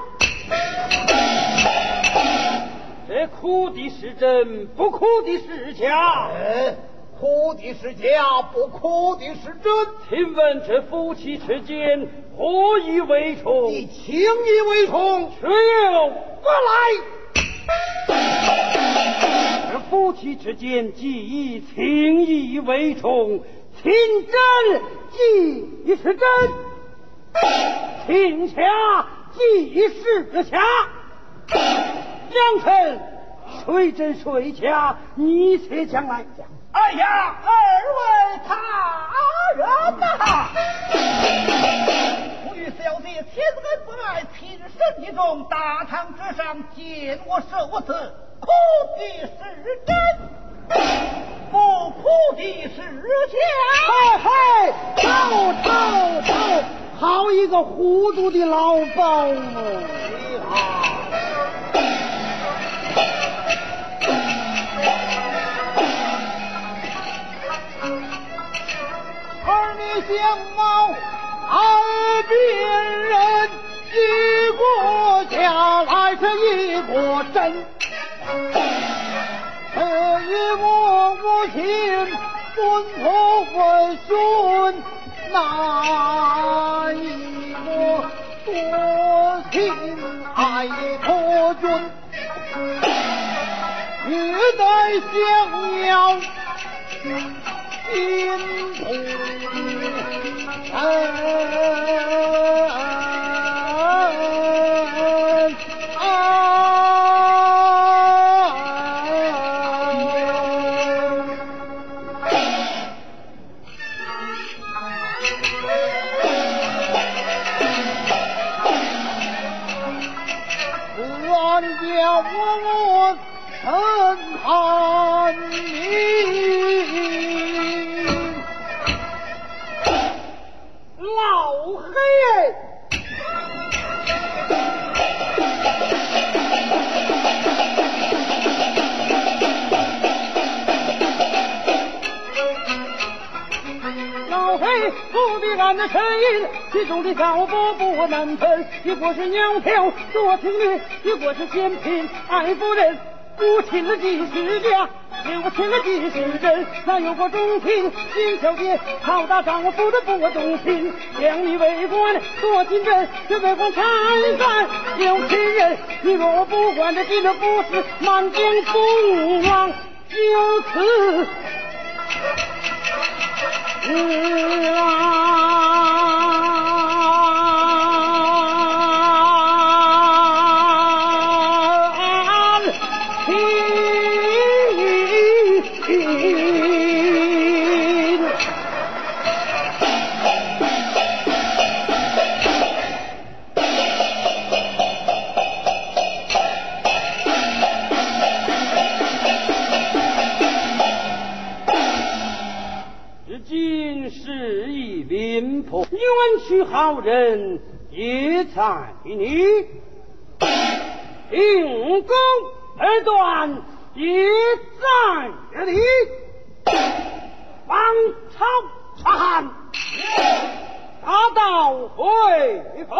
这哭的是真，不哭的是假。 嗯，哭的是假，不哭的是真。 请问这夫妻之间何以为重？ 你情以为重， 却又不来。这夫妻之间既以情义为重，情真即是真，情假即是假。良臣，谁真谁假？你且讲来讲。 哎呀，二位他人呐！我与小姐千恩不爱，平生一众，大堂之上见我受此，哭的是真，不哭的是假。 嘿嘿，走走走，好一个糊涂的老包啊！ 貌，二边人一过下来是一国真。此一我母亲尊仆为孙，那一我多情爱托君，欲待相邀心同我曾喊你老黑老黑不必俺的声音，其中的小波不难分，一国是窈窕多情侣，一国是仙嫔爱夫人，无情的几十家，有情的几十人，那有个忠心新小姐，好大丈夫的不忠心，将你为官做金针，这为官拆散有情人，你若不管这记得不是满江风浪，就此冤屈好人也在你，秉公而断也在这里，王朝察汉，大道回府。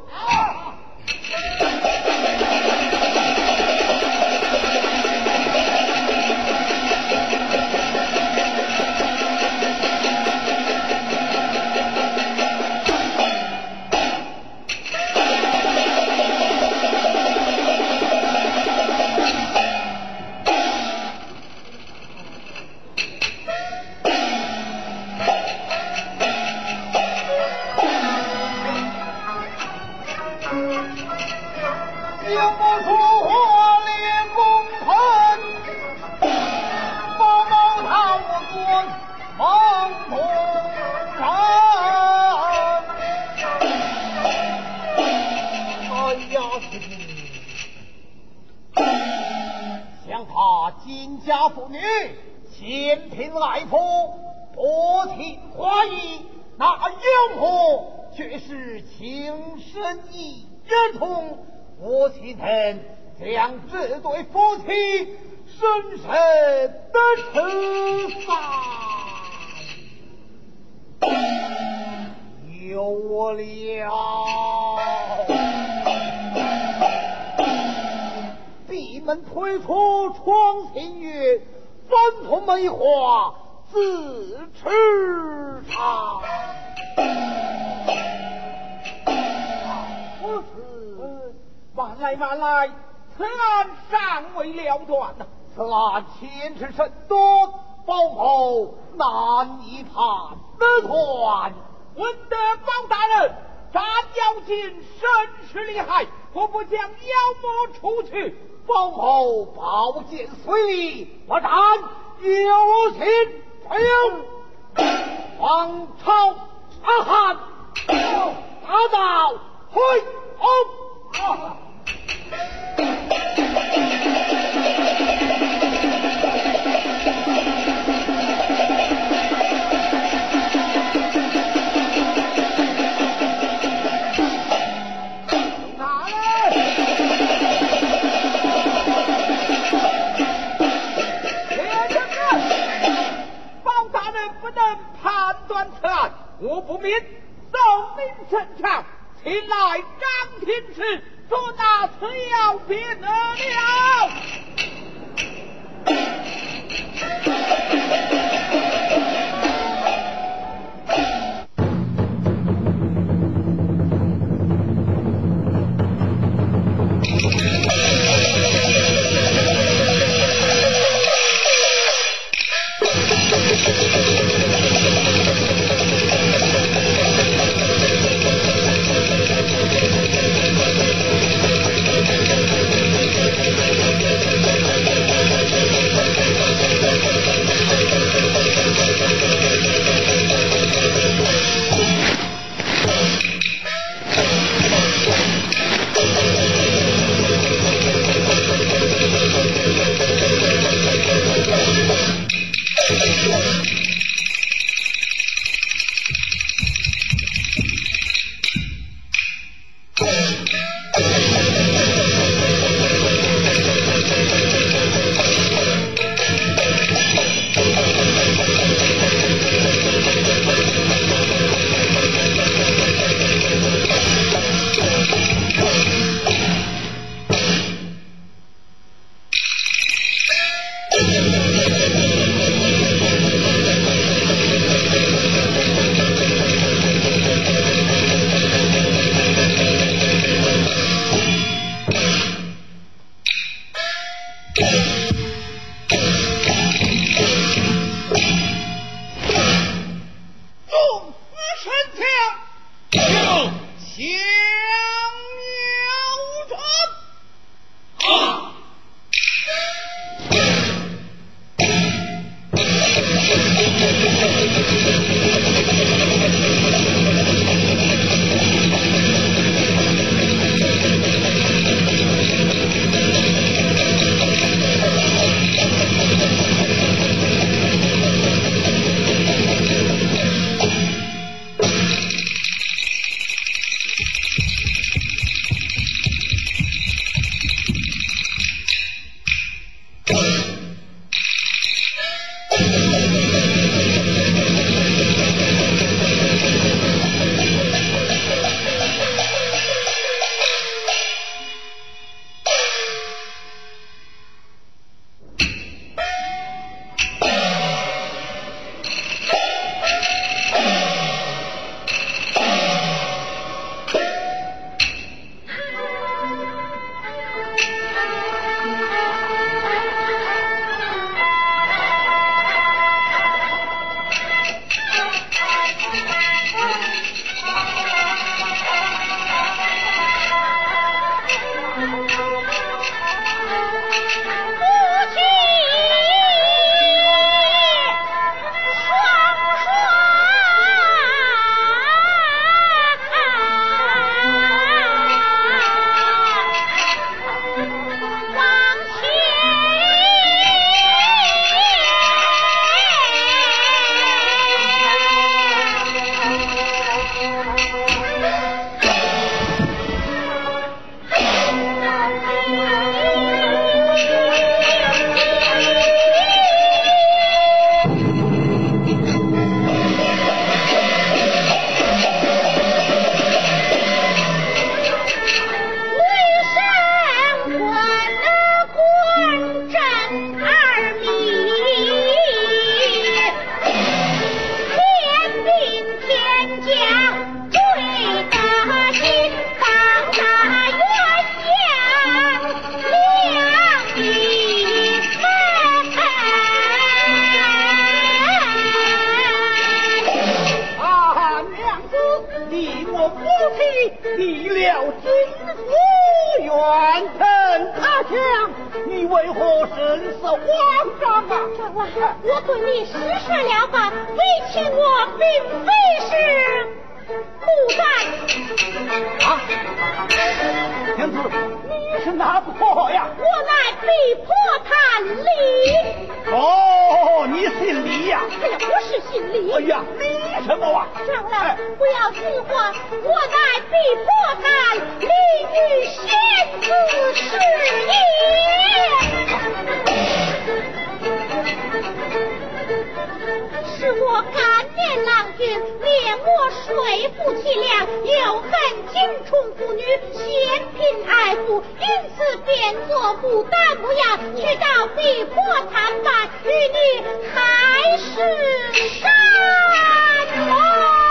想怕金家妇女嫌贫爱富，多情花意，那妖婆却是情深意重。我岂能将这对夫妻深深的吃饭？有了闭门推出窗前月，翻同梅花自吃茶。夫子，慢来慢来，此案尚未了断呐，此案牵扯甚多，包某难以判得断。闻得包大人斩妖精甚是厉害，我不将妖魔除去，包某宝剑随礼，不斩有情triều。王朝察汉，大道恢弘。判断此案，我不免告别得了。立了金府远征他乡，你为何神色慌张啊？ 长官，我对你实说了吧，为情我并非是不在。 啊，娘子，你是哪婆呀？ 我乃逼迫他李。 哦，你姓李呀？ 哎呀，我是姓李。 哎呀，李什么啊？ 长老，不要惊慌，我乃逼迫他李与仙子是也。是我干念郎君，灭我水夫妻俩又恨金宠妇女，嫌贫爱富，因此变作牡丹模样，去到逼迫谈判，与你还是山盟。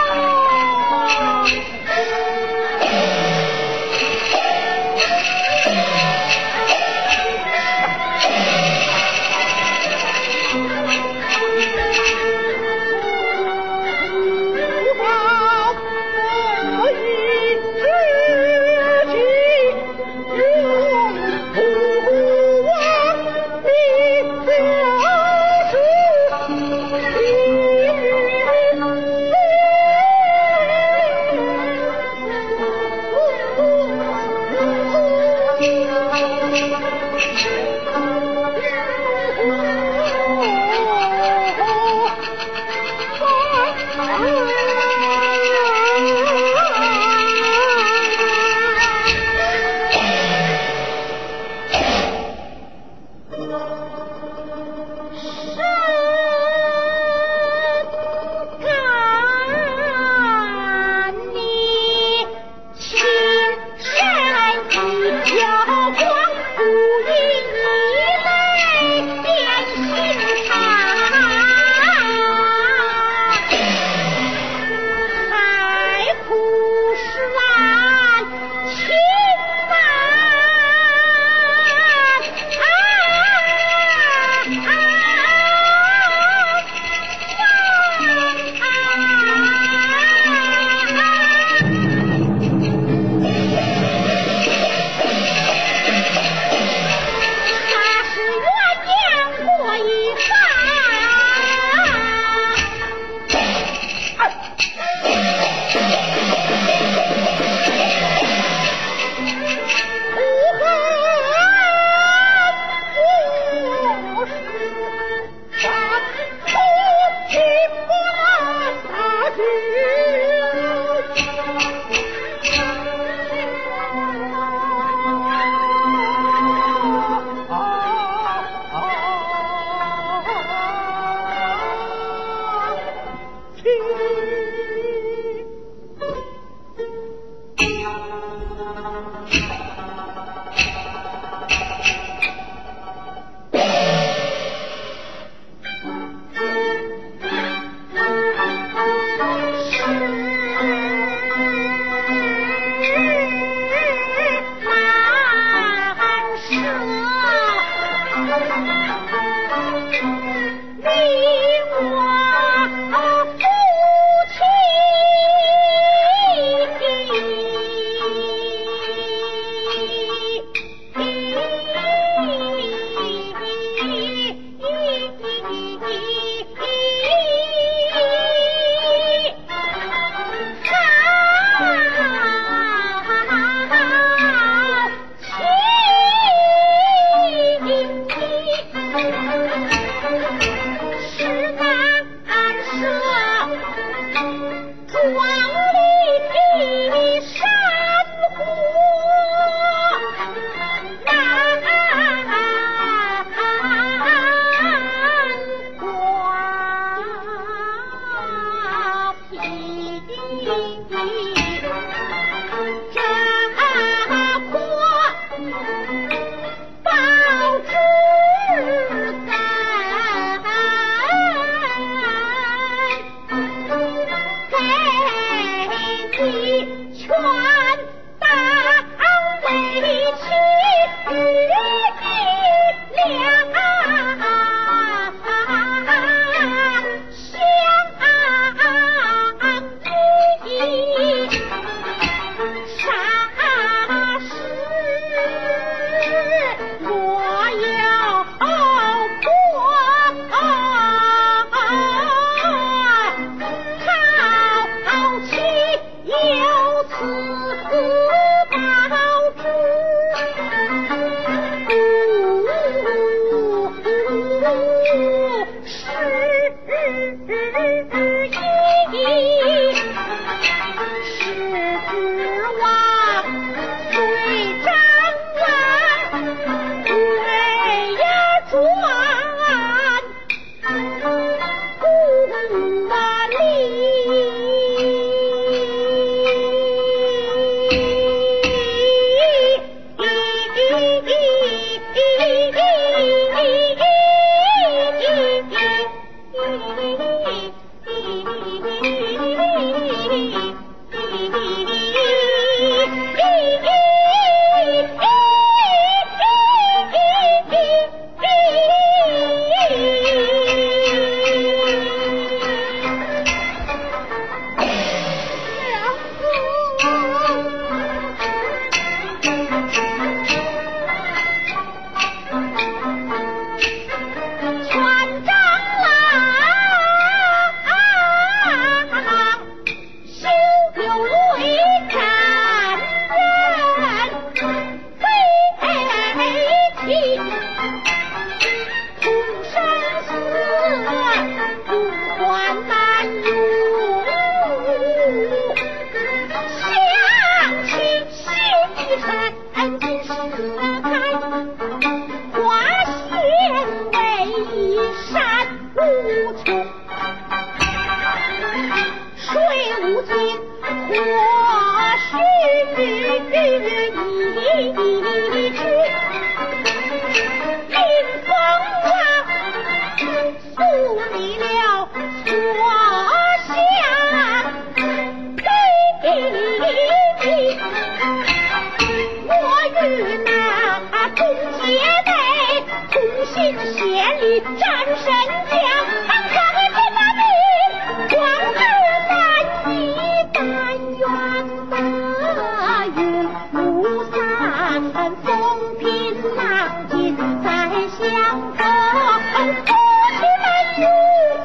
行协力战神将，可见那你光是咱一但愿大运如山风平浪静在相逢，夫妻们如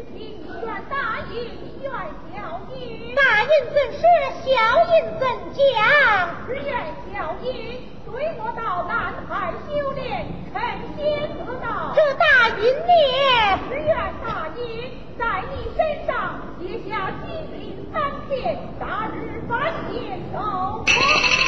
听愿大印愿小印，大印怎是小印怎讲？只愿小印随我到南海修炼，成仙得道。这大印呢？只愿大印在你身上结下金鳞三片，大日翻天手。